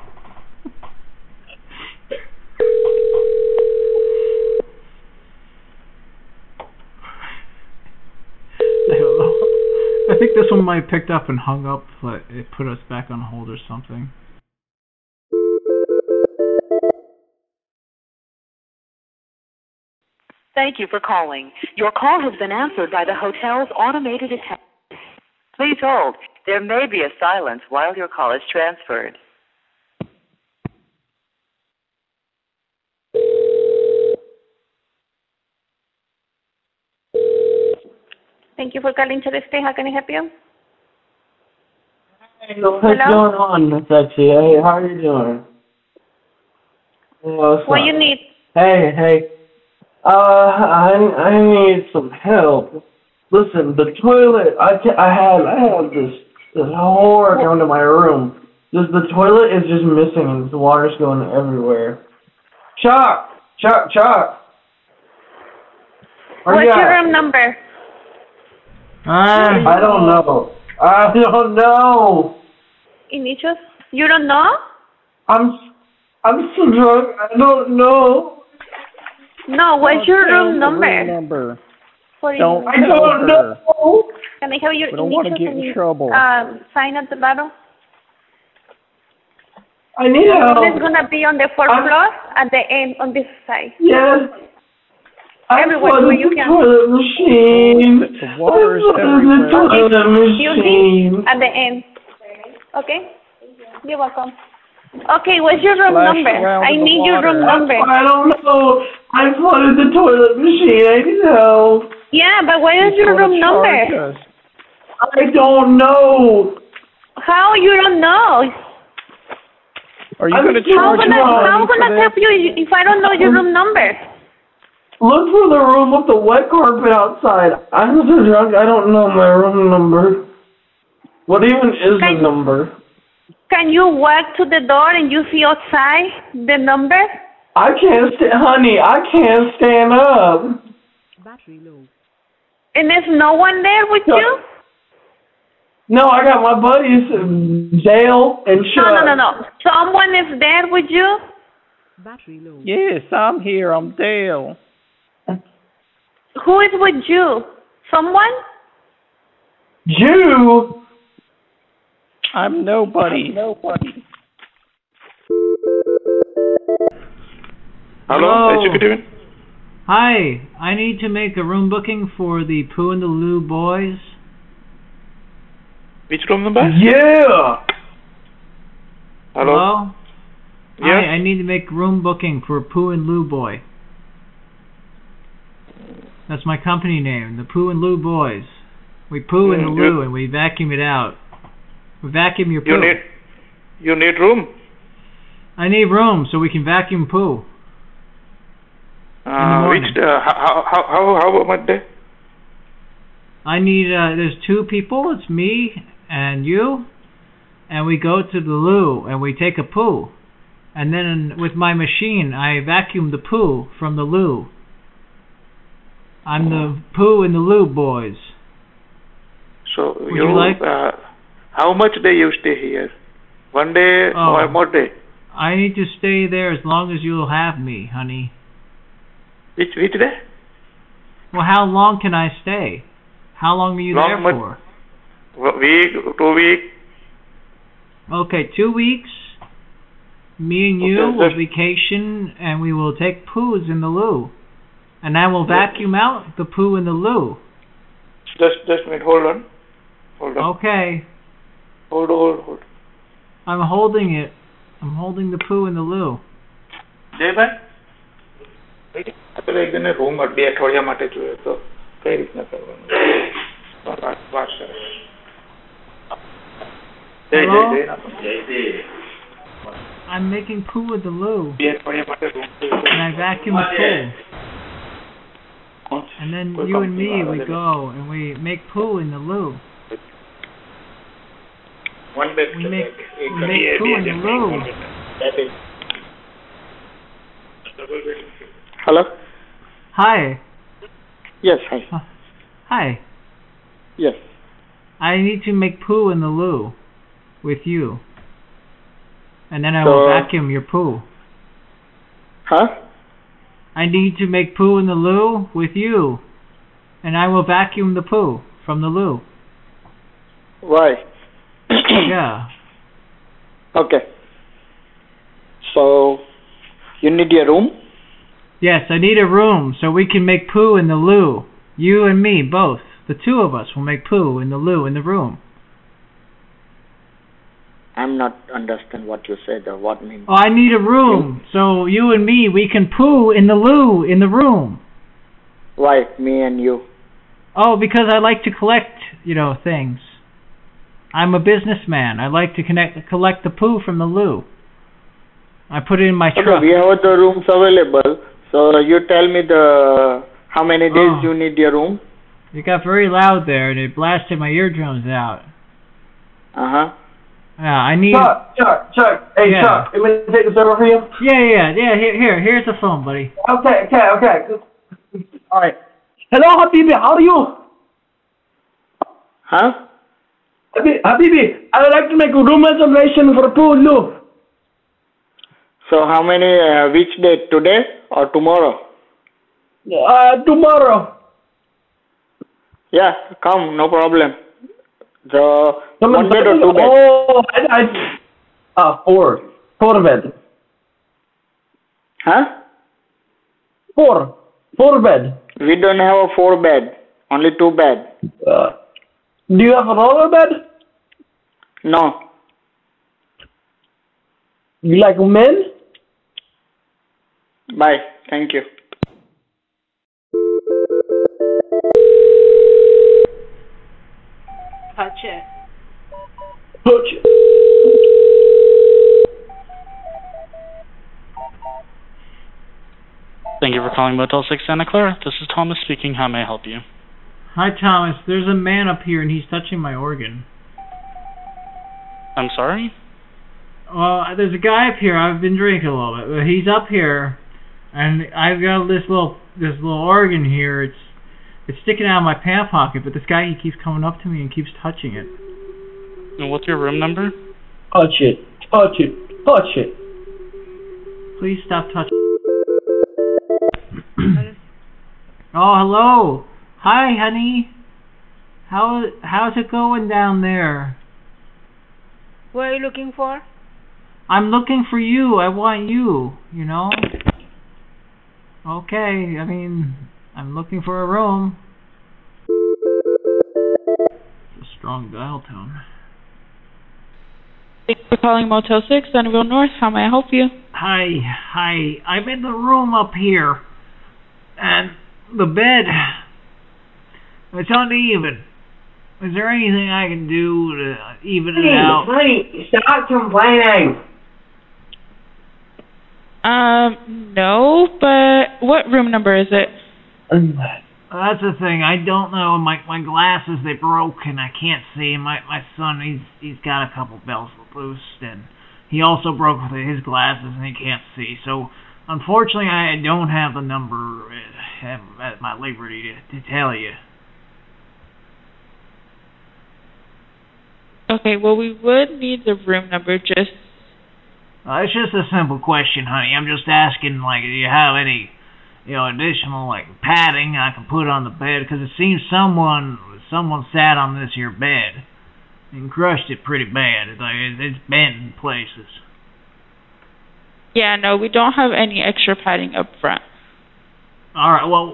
I don't know. I think this one might have picked up and hung up, but it put us back on hold or something. Thank you for calling. Your call has been answered by the hotel's automated attendant. Please hold. There may be a silence while your call is transferred. Thank you for calling Cherry Stay. How can I help you? Hey, what's going on, Miss Sexy? Hey, how are you doing? What you need? Hey. I need some help. Listen, the toilet. I had this whore come to my room. The toilet is just missing and the water's going everywhere. Chuck. What's your room number? I don't know. Initials? You don't know? I'm so drunk. I don't know. No, what's your room number? I don't know. Can I have your We don't want to get in trouble. Sign at the bottom. I need help. It's gonna be on the fourth floor at the end on this side. Yes. Everywhere where you can. Toilet machine. The water is everywhere. The toilet You see machine. at the end. Okay. You're welcome. Okay, what's your room number? I need your room number. I don't know. I flooded the toilet machine. I need help. Yeah, but what is your room number? I don't know. How you don't know? Are you going to charge me? How can I help you if I don't know your room number? Look for the room with the wet carpet outside. I'm so drunk. I don't know my room number. What even is the number? Can you walk to the door and you see outside the number? I can't honey, I can't stand up. Battery low. And there's no one there with you? No, I got my buddies, Dale and Chuck. No. Someone is there with you? Battery low. Yes, I'm here. I'm Dale. Who is with you? Someone? You? I'm nobody. Hello. What you doing? Hi, I need to make a room booking for the Pooh and the Lou boys. Which room number? Yeah. Hello? need to make room booking for Pooh and Lou Boy. That's my company name, the Pooh and Lou Boys. We poo in the loo and we vacuum it out. We vacuum your poo. You need room? I need room so we can vacuum poo. How much day? I need, there's 2 people, it's me and you, and we go to the loo and we take a poo. And then with my machine, I vacuum the poo from the loo. I'm the Pooh and the Lou Boys. So Would you like? How much day you stay here? 1 day or more day? I need to stay there as long as you'll have me, honey. Which day? Well, how long can I stay? How long are you there for? A week, 2 weeks. Okay, 2 weeks. Me and you will vacation and we will take poos in the loo. And I will vacuum out the poo in the loo. Just a minute, hold on. Okay. Hold. I'm holding it. I'm holding the poo in the loo. આપણે એકદમ room 2 અઠવાડિયા માટે જોઈએ તો કઈ રીતના કરવાનું? I'm making poo with the loo. And I vacuum the poo. And then you and me, we go and we make poo in the loo. We make poo in the loo. Hello? Hi. Yes, hi. Hi. Yes. I need to make poo in the loo with you. And then I will vacuum your poo. Huh? I need to make poo in the loo with you. And I will vacuum the poo from the loo. Why? Yeah. Okay. So, you need a room? Yes, I need a room so we can make poo in the loo. You and me, both. The 2 of us will make poo in the loo in the room. I'm not understand what you said or what mean. Oh, I need a room so you and me, we can poo in the loo in the room. Why, me and you? Oh, because I like to collect, things. I'm a businessman. I like to collect the poo from the loo. I put it in my truck. Okay, we have the rooms available. So you tell me how many days you need your room? It got very loud there and it blasted my eardrums out. Uh-huh. Yeah, I need... Chuck. Hey, yeah. Chuck, you want me to take this over for you? Yeah. Here's the phone, buddy. Okay. All right. Hello, Habibi, how are you? Huh? Habibi, I would like to make a room reservation for Pooh and Lou. So how many, which day, today or tomorrow? Tomorrow. Yeah, come, no problem. The 1 bed or 2 bed? Oh, 4 bed. Huh? 4 bed. We don't have a 4 bed, only 2 bed. Do you have a roller bed? No. You like men? Bye, thank you. Touch it. Thank you for calling Motel 6 Santa Clara. This is Thomas speaking. How may I help you? Hi, Thomas. There's a man up here and he's touching my organ. I'm sorry? Well, there's a guy up here. I've been drinking a little bit, but he's up here, and I've got this little organ here. It's sticking out of my pant pocket, but this guy, he keeps coming up to me and keeps touching it. And what's your room number? Touch it. Please stop touching. Oh, hello. Hi, honey. How's it going down there? What are you looking for? I'm looking for you. I want you, Okay, I'm looking for a room. It's a strong dial tone. Thank you for calling Motel 6, Sunnyvale North. How may I help you? Hi. I'm in the room up here, and the bed, it's uneven. Is there anything I can do to even it out? Honey, stop complaining. No, but what room number is it? That's the thing. I don't know. My glasses, they broke, and I can't see. My son, he's got a couple bells loose, and he also broke his glasses, and he can't see. So, unfortunately, I don't have the number at my liberty to tell you. Okay, well, we would need the room number just... It's just a simple question, honey. I'm just asking, like, do you have any, additional, like, padding I can put on the bed? Because it seems someone sat on this here bed and crushed it pretty bad. It's bent in places. Yeah, no, we don't have any extra padding up front. All right, well,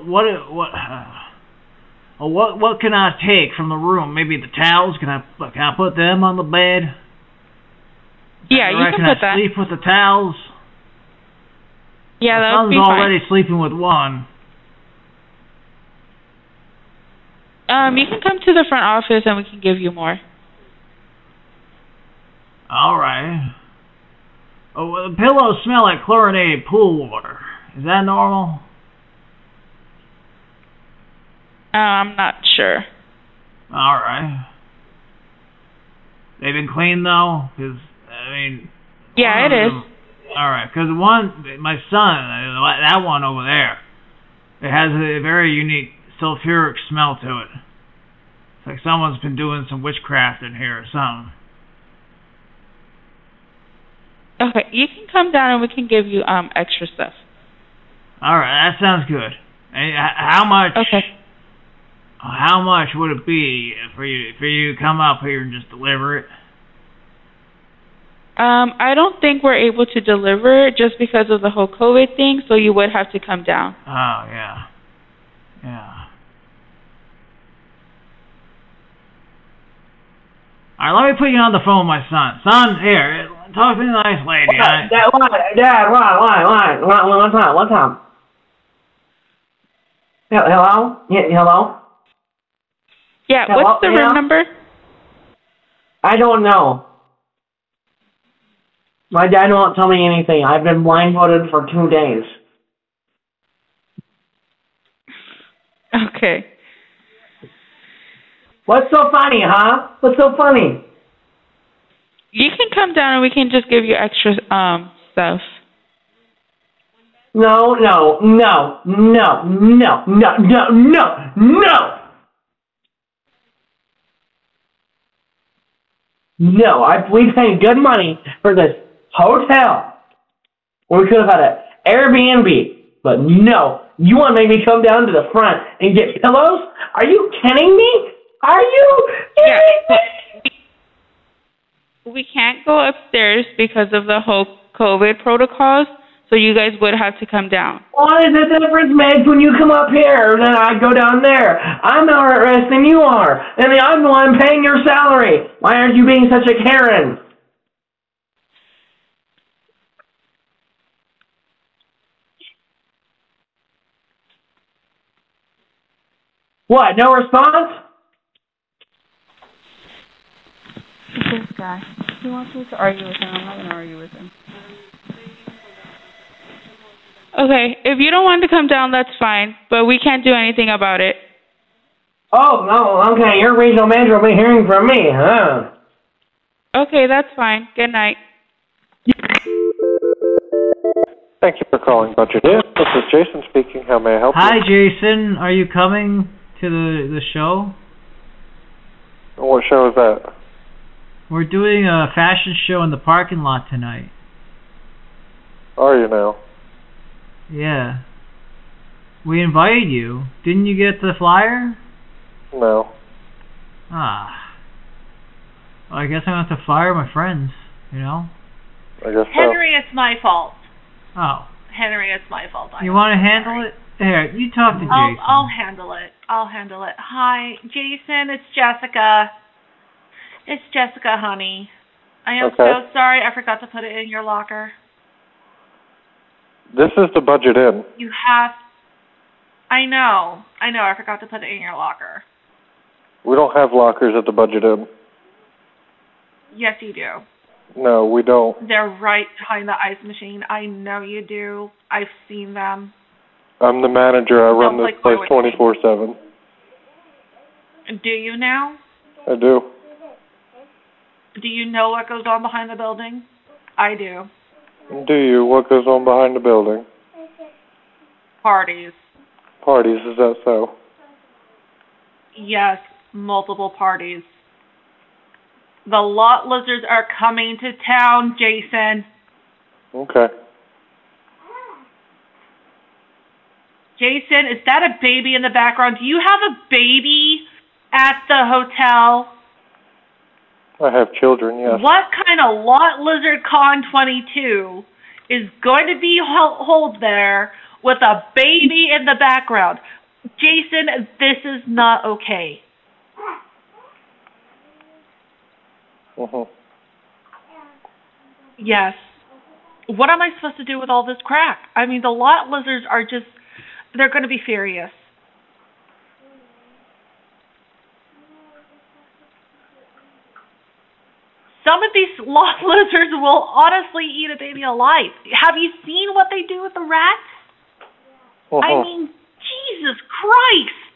what can I take from the room? Maybe the towels? Can I put them on the bed? Yeah, you can put that. Sleep with the towels? Yeah, that would be fine. fine. Already sleeping with one. You can come to the front office and we can give you more. All right. Oh, well, the pillows smell like chlorinated pool water. Is that normal? I'm not sure. All right. They've been cleaned though, because yeah, it is. All right, because my son, that one over there, it has a very unique sulfuric smell to it. It's like someone's been doing some witchcraft in here or something. Okay, you can come down and we can give you extra stuff. All right, that sounds good. How much? Okay. How much would it be for you to come up here and just deliver it? I don't think we're able to deliver it just because of the whole COVID thing, so you would have to come down. Oh, yeah. All right, let me put you on the phone with my son. Son, here, talk to the nice lady. Dad, what's up? Hello? Yeah, hello? Yeah, what's the room number? I don't know. My dad won't tell me anything. I've been blindfolded for 2 days. Okay. What's so funny, huh? What's so funny? You can come down and we can just give you extra stuff. No. No, we paid good money for this hotel. We could have had an Airbnb, but no. You want to make me come down to the front and get pillows? Are you kidding me? Are you kidding me? We can't go upstairs because of the whole COVID protocols, so you guys would have to come down. What is the difference makes when you come up here and then I go down there? I'm more at rest than you are, and I'm the one paying your salary. Why aren't you being such a Karen? What, no response? This guy. He wants me to argue with him. I'm not going to argue with him. Okay, if you don't want to come down, that's fine, but we can't do anything about it. Oh, no, okay, your regional manager will be hearing from me, huh? Okay, that's fine. Good night. Thank you for calling Budget In. This is Jason speaking. How may I help you? Hi, Jason. Are you coming to the show? What show is that? We're doing a fashion show in the parking lot tonight. Are you now? Yeah. We invited you. Didn't you get the flyer? No. Well, I guess I'm going to have to fire my friends, I guess so. Henry, it's my fault. Oh. Henry, it's my fault. You want to handle it? Here, you talk to Jason. I'll handle it. Hi, Jason, it's Jessica. It's Jessica, honey. I am so sorry. I forgot to put it in your locker. This is the Budget Inn. You have... I know. I forgot to put it in your locker. We don't have lockers at the Budget Inn. Yes, you do. No, we don't. They're right behind the ice machine. I know you do. I've seen them. I'm the manager. I run this place 24/7. Do you now? I do. Do you know what goes on behind the building? I do. Do you? What goes on behind the building? Parties. Parties, is that so? Yes, multiple parties. The lot lizards are coming to town, Jason. Okay. Jason, is that a baby in the background? Do you have a baby at the hotel? I have children, yes. What kind of lot lizard Con 22 is going to be held there with a baby in the background? Jason, this is not okay. Yes. What am I supposed to do with all this crap? I mean, the lot lizards are just, they're going to be furious. Some of these lot lizards will honestly eat a baby alive. Have you seen what they do with the rats? I mean, Jesus Christ.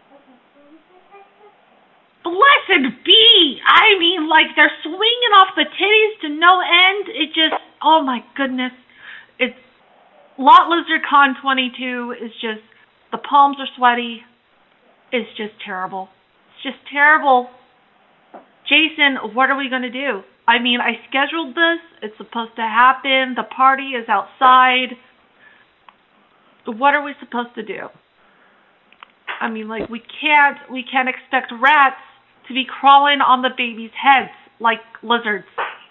Blessed be. I mean, like, they're swinging off the titties to no end. It just, oh my goodness. It's, Lot Lizard Con 22 is just, the palms are sweaty. It's just terrible. It's just terrible. Jason, what are we going to do? I mean, I scheduled this. It's supposed to happen. The party is outside. What are we supposed to do? I mean, like, we can't expect rats to be crawling on the babies' heads like lizards.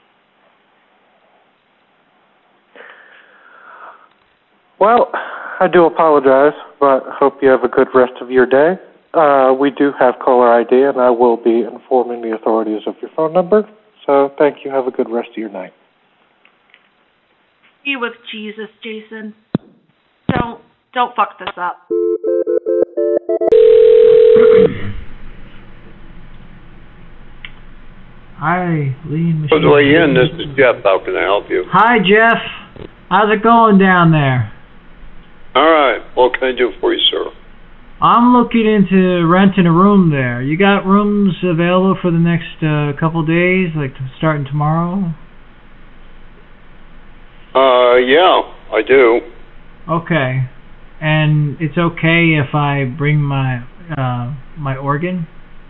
Well, I do apologize, but hope you have a good rest of your day. We do have caller ID, and I will be informing the authorities of your phone number. So thank you. Have a good rest of your night. Be with Jesus, Jason. Don't fuck this up. Hi, Lean Machine. On the way in, this is Jeff. How can I help you? Hi, Jeff. How's it going down there? All right. What can I do for you, sir? I'm looking into renting a room there. You got rooms available for the next couple days, like starting tomorrow? Yeah, I do. Okay. And it's okay if I bring my my organ?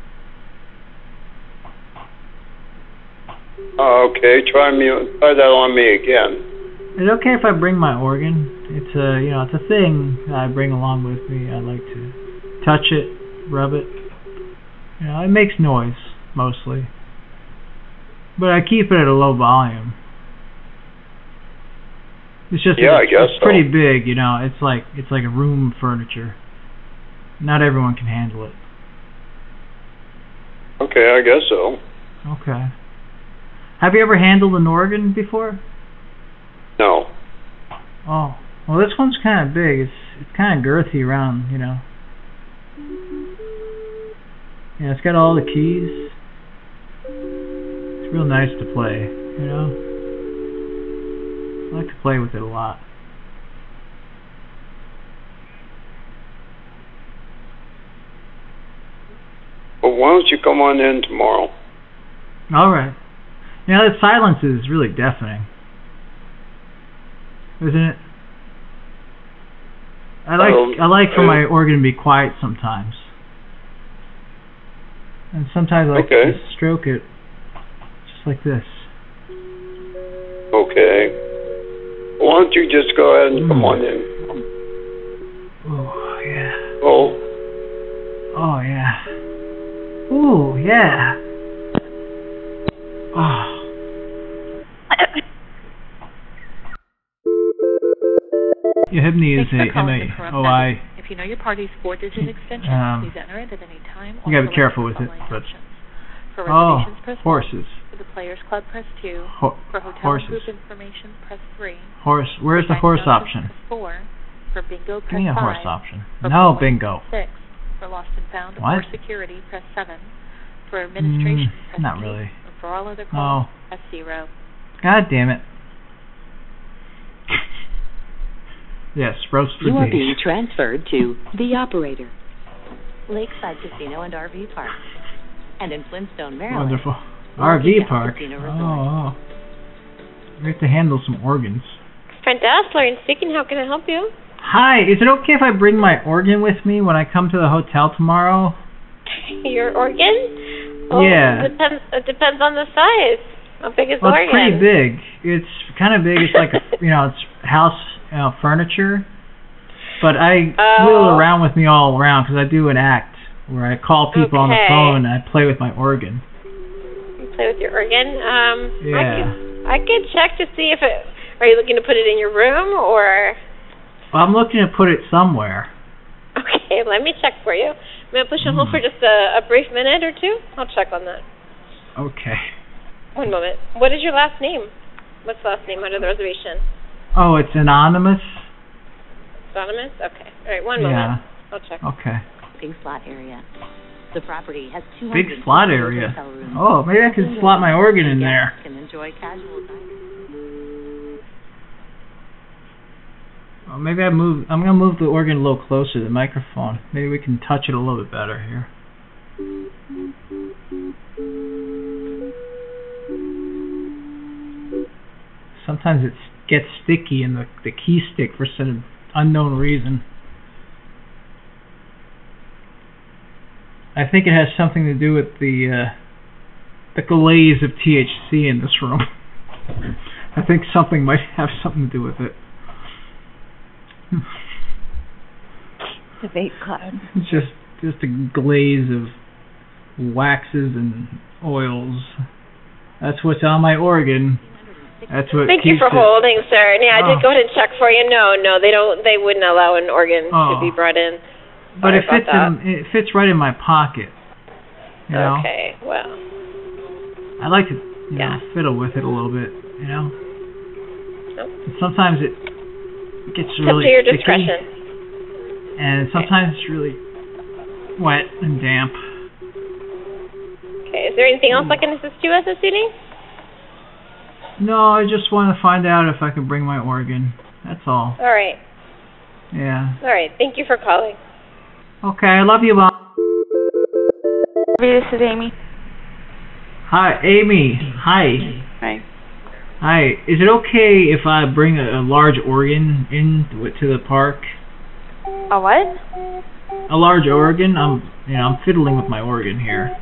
Okay, try that on me again. Is it okay if I bring my organ? It's it's a thing that I bring along with me. I like to touch it, rub it. It makes noise mostly, but I keep it at a low volume. It's just I guess it's pretty big, It's like a room furniture. Not everyone can handle it. Okay, I guess so. Okay. Have you ever handled an organ before? No. Oh, well, this one's kind of big. It's kind of girthy around, Yeah, it's got all the keys. It's real nice to play, I like to play with it a lot. Well, why don't you come on in tomorrow? All right. That silence is really deafening, isn't it? I like for my organ to be quiet sometimes, and sometimes I like to stroke it, just like this. Okay. Why don't you just go ahead and come on in? Oh yeah. Oh. Oh yeah. Ooh yeah. Oh. Hibney is a M-A-O-I. If you know your party's 4-digit extension, please enter it at any time. You gotta be careful with it, but For reservations, press 1. Horses. For the Players Club, press 2. For hotel horses. group information, press 3. Horse. Where's the horse option? Press 4. For bingo, press Give me a 5. horse option. For No bowling, bingo. 6. For lost and found What? or security, press 7. For administration, press Not 8. really. And for all other calls, press 0. God damn it. Yes, roast for You are days. being transferred to the operator. Lakeside Casino and RV Park. And in Flintstone, Maryland. Wonderful. Rocky RV Mountain park. Casino Resort. Oh. We have to handle some organs. Front desk, Lauren speaking. How can I help you? Hi, is it okay if I bring my organ with me when I come to the hotel tomorrow? Your organ? Oh, Yeah. It depends on the size. How big is the Well, organ? it's pretty big. It's kind of big. It's like, it's house furniture. But I wheel it around with me all around because I do an act where I call people on the Okay. phone and I play with my organ. You play with your organ? Yeah. I could check to see if it... Are you looking to put it in your room or... Well, I'm looking to put it somewhere. Okay, let me check for you. May I push you on hold for just a brief minute or two? I'll check on that. Okay. One moment. What is your last name? What's the last name under the reservation? Oh, it's anonymous? Anonymous? Okay. All right, one Yeah. moment. I'll check. Okay. Big slot area. The property has 200 Big slot area. hotel rooms. Oh, maybe I could slot my organ in there. Can enjoy casual dining. Oh, maybe I'm gonna move the organ a little closer to the microphone. Maybe we can touch it a little bit better here. Sometimes it gets sticky in the key stick for some unknown reason. I think it has something to do with the glaze of THC in this room. I think something might have something to do with it. The vape cloud. It's just a glaze of waxes and oils. That's what's on my organ. That's what Thank you keeps for it. holding, sir. Yeah, I Oh. did go ahead and check for you. No, they wouldn't allow an organ Oh. to be brought in. But Sorry it fits about that. it fits right in my pocket. You know? Okay, well, I like to fiddle with it a little bit, you know? And sometimes it gets it's up really to your sticky, discretion. and sometimes it's really wet and damp. Okay, is there anything else I can assist you with this evening? No, I just want to find out if I can bring my organ. That's all. All right. Yeah. All right. Thank you for calling. Okay, I love you, Mom. This is Amy. Hi, Amy. Hi. Hi. Hi. Is it okay if I bring a large organ to the park? A what? A large organ? I'm fiddling with my organ here.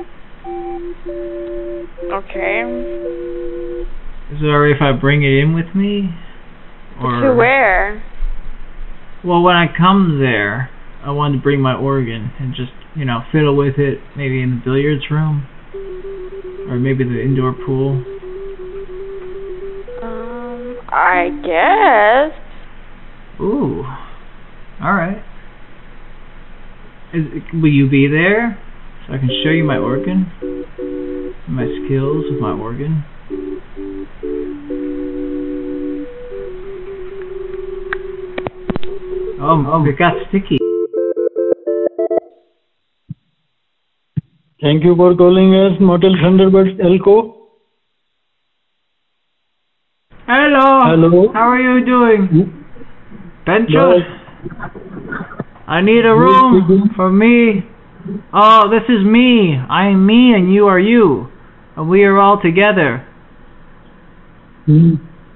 Okay. Is it alright if I bring it in with me? To where? Well, when I come there, I want to bring my organ and just, fiddle with it, maybe in the billiards room, or maybe the indoor pool. I guess. Ooh. Alright. Will you be there? So I can show you my organ? My skills with my organ? Oh, it got sticky. Thank you for calling us, Motel Thunderbirds Elko. Hello. Hello. How are you doing? Bencho? I need a room for me. Oh, this is me. I am me and you are you. And we are all together. You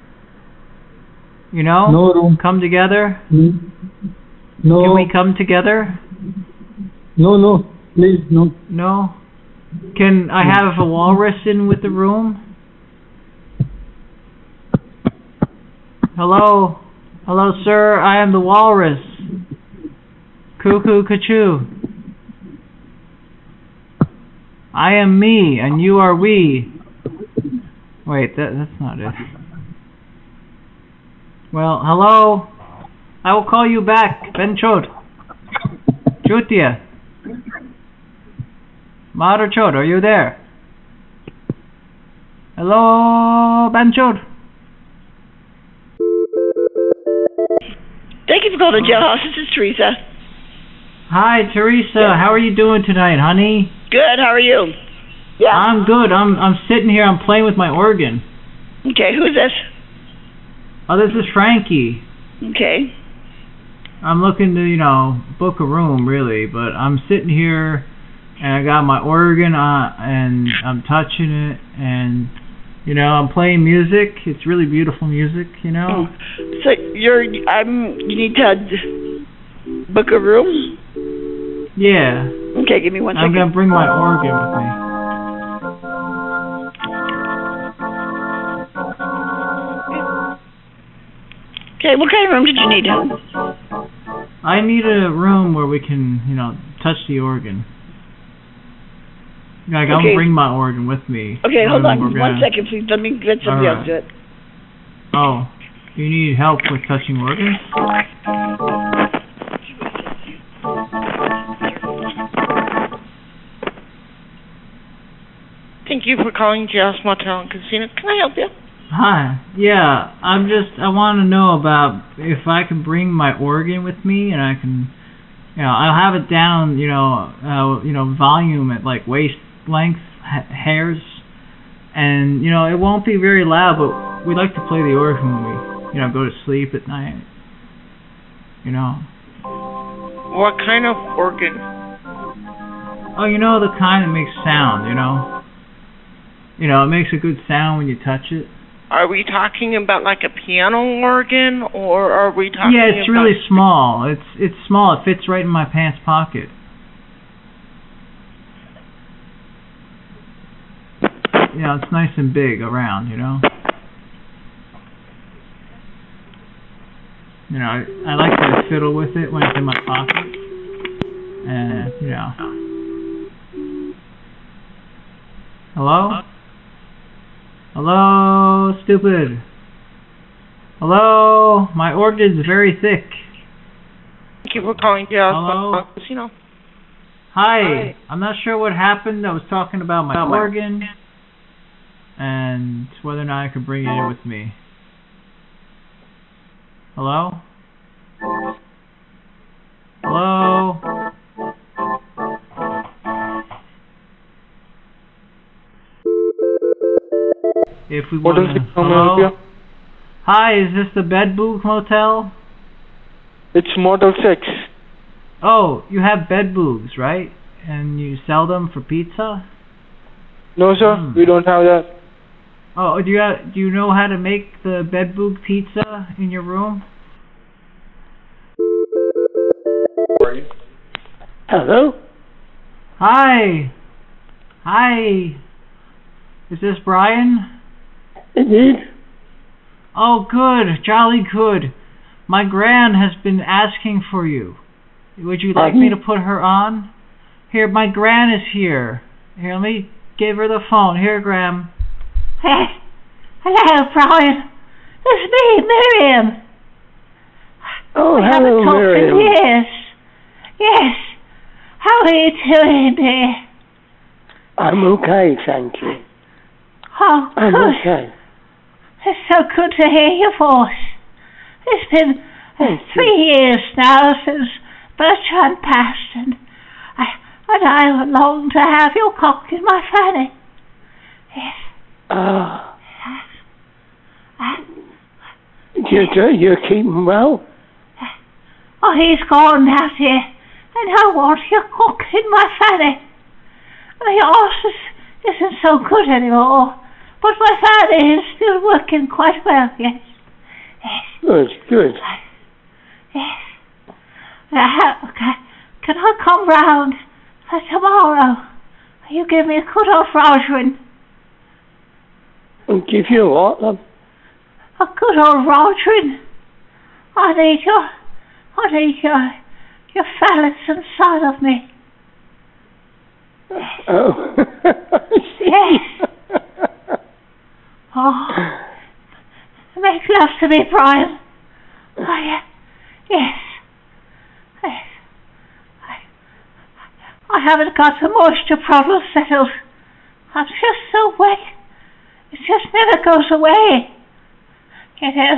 know? No room. Come together? No. Can we come together? No. Please, no. No? Can I have a walrus in with the room? Hello? Hello, sir. I am the walrus. Cuckoo, cachoo. I am me, and you are we. Wait, that's not it. Well, hello? I will call you back, Ben Chod. Chutia. Mother Chod, are you there? Hello, Benchod. Thank you for calling the jailhouse. This is Teresa. Hi, Teresa. How are you doing tonight, honey? Good. How are you? Yeah. I'm good. I'm sitting here. I'm playing with my organ. Okay. Who's this? Oh, this is Frankie. Okay. I'm looking to, book a room, really, but I'm sitting here, and I got my organ and I'm touching it, and I'm playing music. It's really beautiful music, So you need to book a room? Yeah. Okay, give me 1 second. I'm gonna bring my organ with me. Okay, what kind of room did you need? I need a room where we can, touch the organ. I'm gonna bring my organ with me. Okay, hold on 1 second, please. Let me let somebody else do it. Oh, you need help with touching organs? Thank you for calling Jailhouse Motel and Casino. Can I help you? Hi. Yeah, I want to know about if I can bring my organ with me, and I can, I'll have it down, volume at like waist length hairs, and it won't be very loud, but we like to play the organ when we, go to sleep at night. What kind of organ? Oh, the kind that makes sound, it makes a good sound when you touch it. Are we talking about like a piano organ, or are we talking Yeah, it's really small. It's small. It fits right in my pants pocket. It's nice and big around, I like to fiddle with it when it's in my pocket. And, Hello? Hello, stupid. Hello? My organ's very thick. Thank you for calling Jailhouse Casino. Hi. I'm not sure what happened. I was talking about my organ and whether or not I could bring it in with me. Hello? Hello? If we want to... Hello? Hi, is this the Bedboog Motel? It's Motel 6. Oh, you have bedboogs, right? And you sell them for pizza? No, sir. We don't have that. Oh, do you know how to make the bedboog pizza in your room? Hello? Hi. Hi. Is this Brian? Indeed. Oh, good. Jolly good. My gran has been asking for you. Would you like me to put her on? Here, my gran is here. Here, let me give her the phone. Here, Gram. Hey. Hello, Brian. It's me, Miriam. Oh, we hello, haven't talked Miriam. in years. Yes. How are you doing, dear? I'm okay, thank you. Oh, I'm good. okay. It's so good to hear your voice. It's been 3 years now since Bertrand passed, and I long to have your cock in my fanny. Yes. You're keeping well? Oh, he's gone now, dear, and I want your cock in my fanny. The arse isn't so good anymore, but my fanny is still working quite well, yes. Yes. Good. Yes. Can I come round tomorrow? You give me a good old Rogerin. I'll give you what, love? A good old Rogerin. I need your phallus inside of me. Oh. Yes. Oh. Make love to me, Brian. Oh, yeah. Yes. I haven't got the moisture problem settled. I'm just so wet. It just never goes away. You know.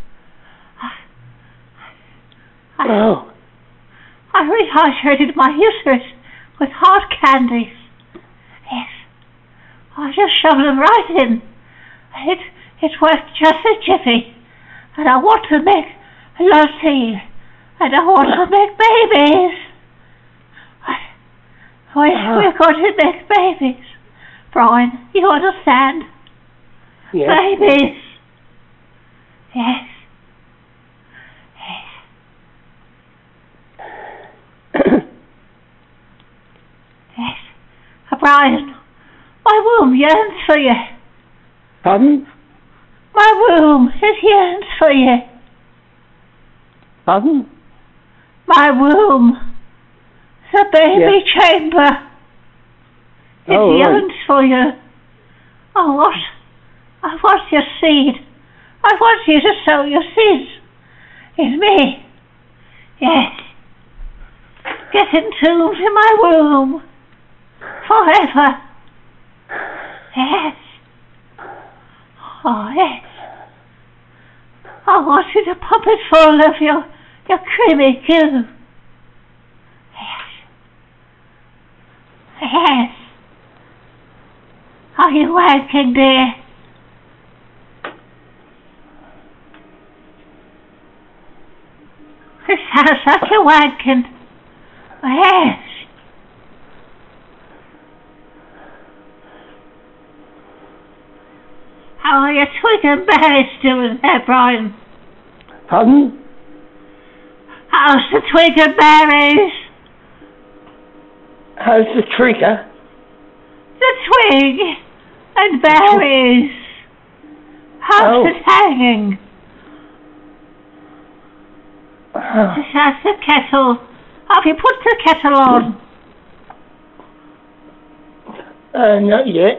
I rehydrated my uterus with hard candies. Yes. I just shoved them right in. It worked just a jiffy. And I want to make love to you. And I want to make babies. We're going to make babies. Brian, you understand? Yes. Babies. Yes. Yes. Brian, my womb yearns for you. Pardon? My womb, it yearns for you. Pardon? My womb. The baby chamber. It yearns for you. I want your seed. I want you to sow your seeds in me. Yes. Get entombed in my womb. Forever. Yes. Oh, yes. I want you to pump it full of your creamy goo. Yes. Yes. Are you wanking, dear? It sounds like you're wanking. Yes. How are your twig and berries doing there, Brian? Pardon? How's the twig and berries? How's the trigger? The twig and berries. How's it hanging? That's the kettle. Have you put the kettle on? Not yet.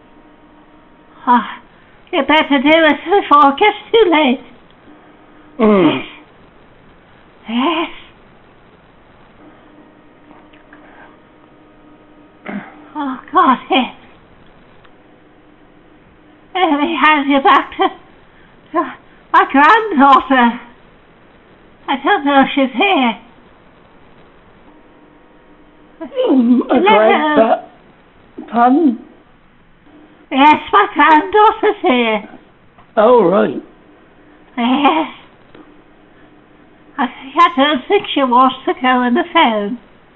You better do it before it gets too late. Yes. Yes. Oh, God, yes. Let me hand you back to my granddaughter. I don't know if she's here. Pardon? Yes, my granddaughter's here. Oh, right. Yes. I don't think she wants to go on the phone.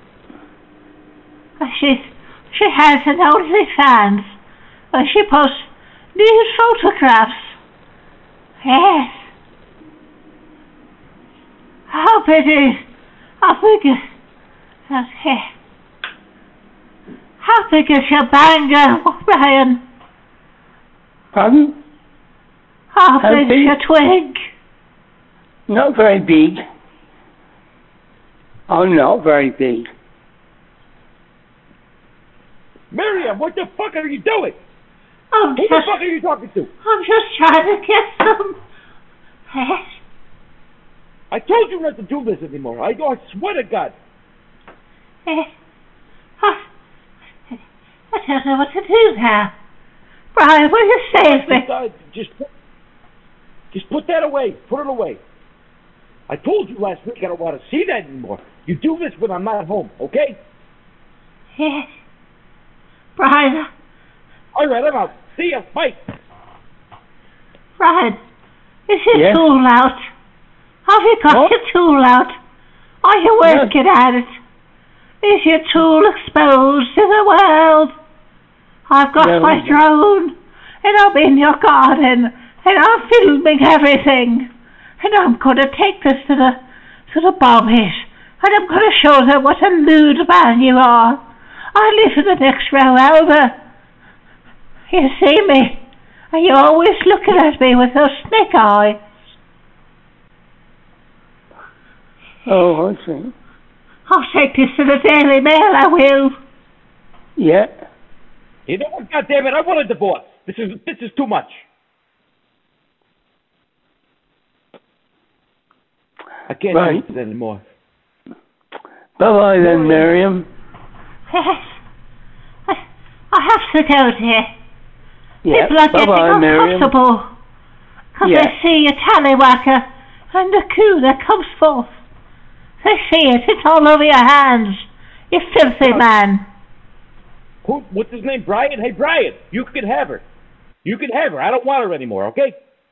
She has an OnlyFans where she posts nude photographs. Yes. How big is... Okay. How big is your banger, Brian? Pardon? How big is your twig? Not very big. Oh, not very big. Miriam, what the fuck are you doing? Who the fuck are you talking to? I'm just trying to get some... Yes. I told you not to do this anymore. I swear to God. Yes. I don't know what to do now. Brian, will you save me? Just put that away. Put it away. I told you last week I don't want to see that anymore. You do this when I'm not home, okay? Yes. Brian. All right, I'm out. See ya. Bye. Brian, is your tool out? Have you got your tool out? Are you working at it? Is your tool exposed to the world? I've got my drone, and I'm in your garden, and I'm filming everything. And I'm going to take this to the Bobbies, and I'm going to show them what a lewd man you are. I live in the next row over. You see me, and you're always looking at me with those snake eyes. Oh, I see. I'll take this to the Daily Mail, I will. Yeah. You know what, goddammit, I want a divorce. This is too much. I can't do this anymore. Bye-bye then, Miriam. Yes. I have to go, dear. Yeah. People are getting Bye-bye, Miriam. uncomfortable because Yeah. they see a tallywhacker and the coup that comes forth. They see it. It's all over your hands. You filthy man. What's his name? Brian? Hey, Brian, you can have her. You can have her. I don't want her anymore, okay?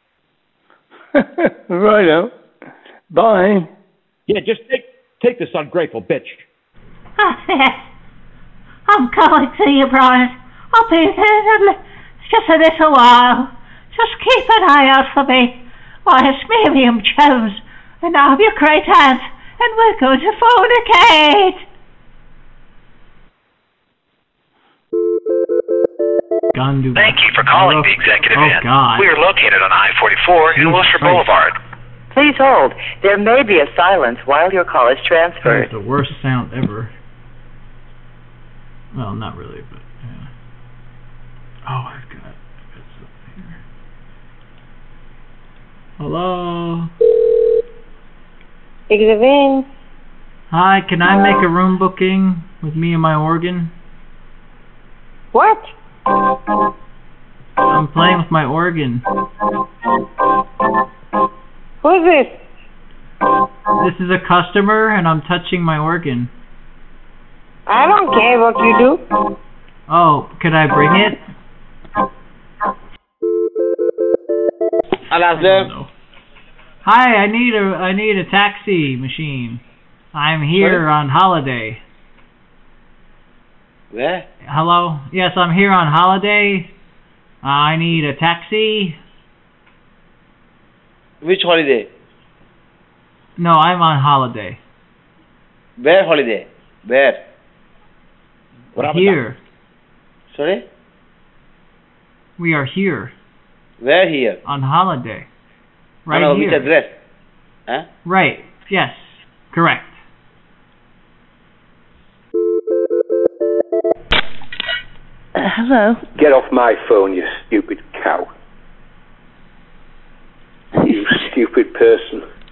Righto. Bye. Yeah, just take this ungrateful bitch. Oh, yes. I'm going to you, Brian. I'll be there in just a little while. Just keep an eye out for me. Why, it's Miriam Jones, and I'm your great aunt, and we're going to fornicate. Thank you for calling the Executive Inn. God. We are located on I-44 in Wilshire Boulevard. Please hold. There may be a silence while your call is transferred. That's the worst sound ever. Well, not really, but yeah. Oh, I've got something here. Hello? Executive Inn. Hi, can I make a room booking with me and my organ? What? I'm playing with my organ. Who's this? This is a customer, and I'm touching my organ. I don't care what you do. Oh, could I bring it? Hi, I need a taxi machine. I'm here on holiday. Where? Hello? Yes, I'm here on holiday. I need a taxi. Which holiday? No, I'm on holiday. Where holiday? Where? Here. Sorry? We are here. Where here? On holiday. Right no, here. Which address? Huh? Right. Yes. Correct. Hello. Get off my phone, you stupid cow. You stupid person.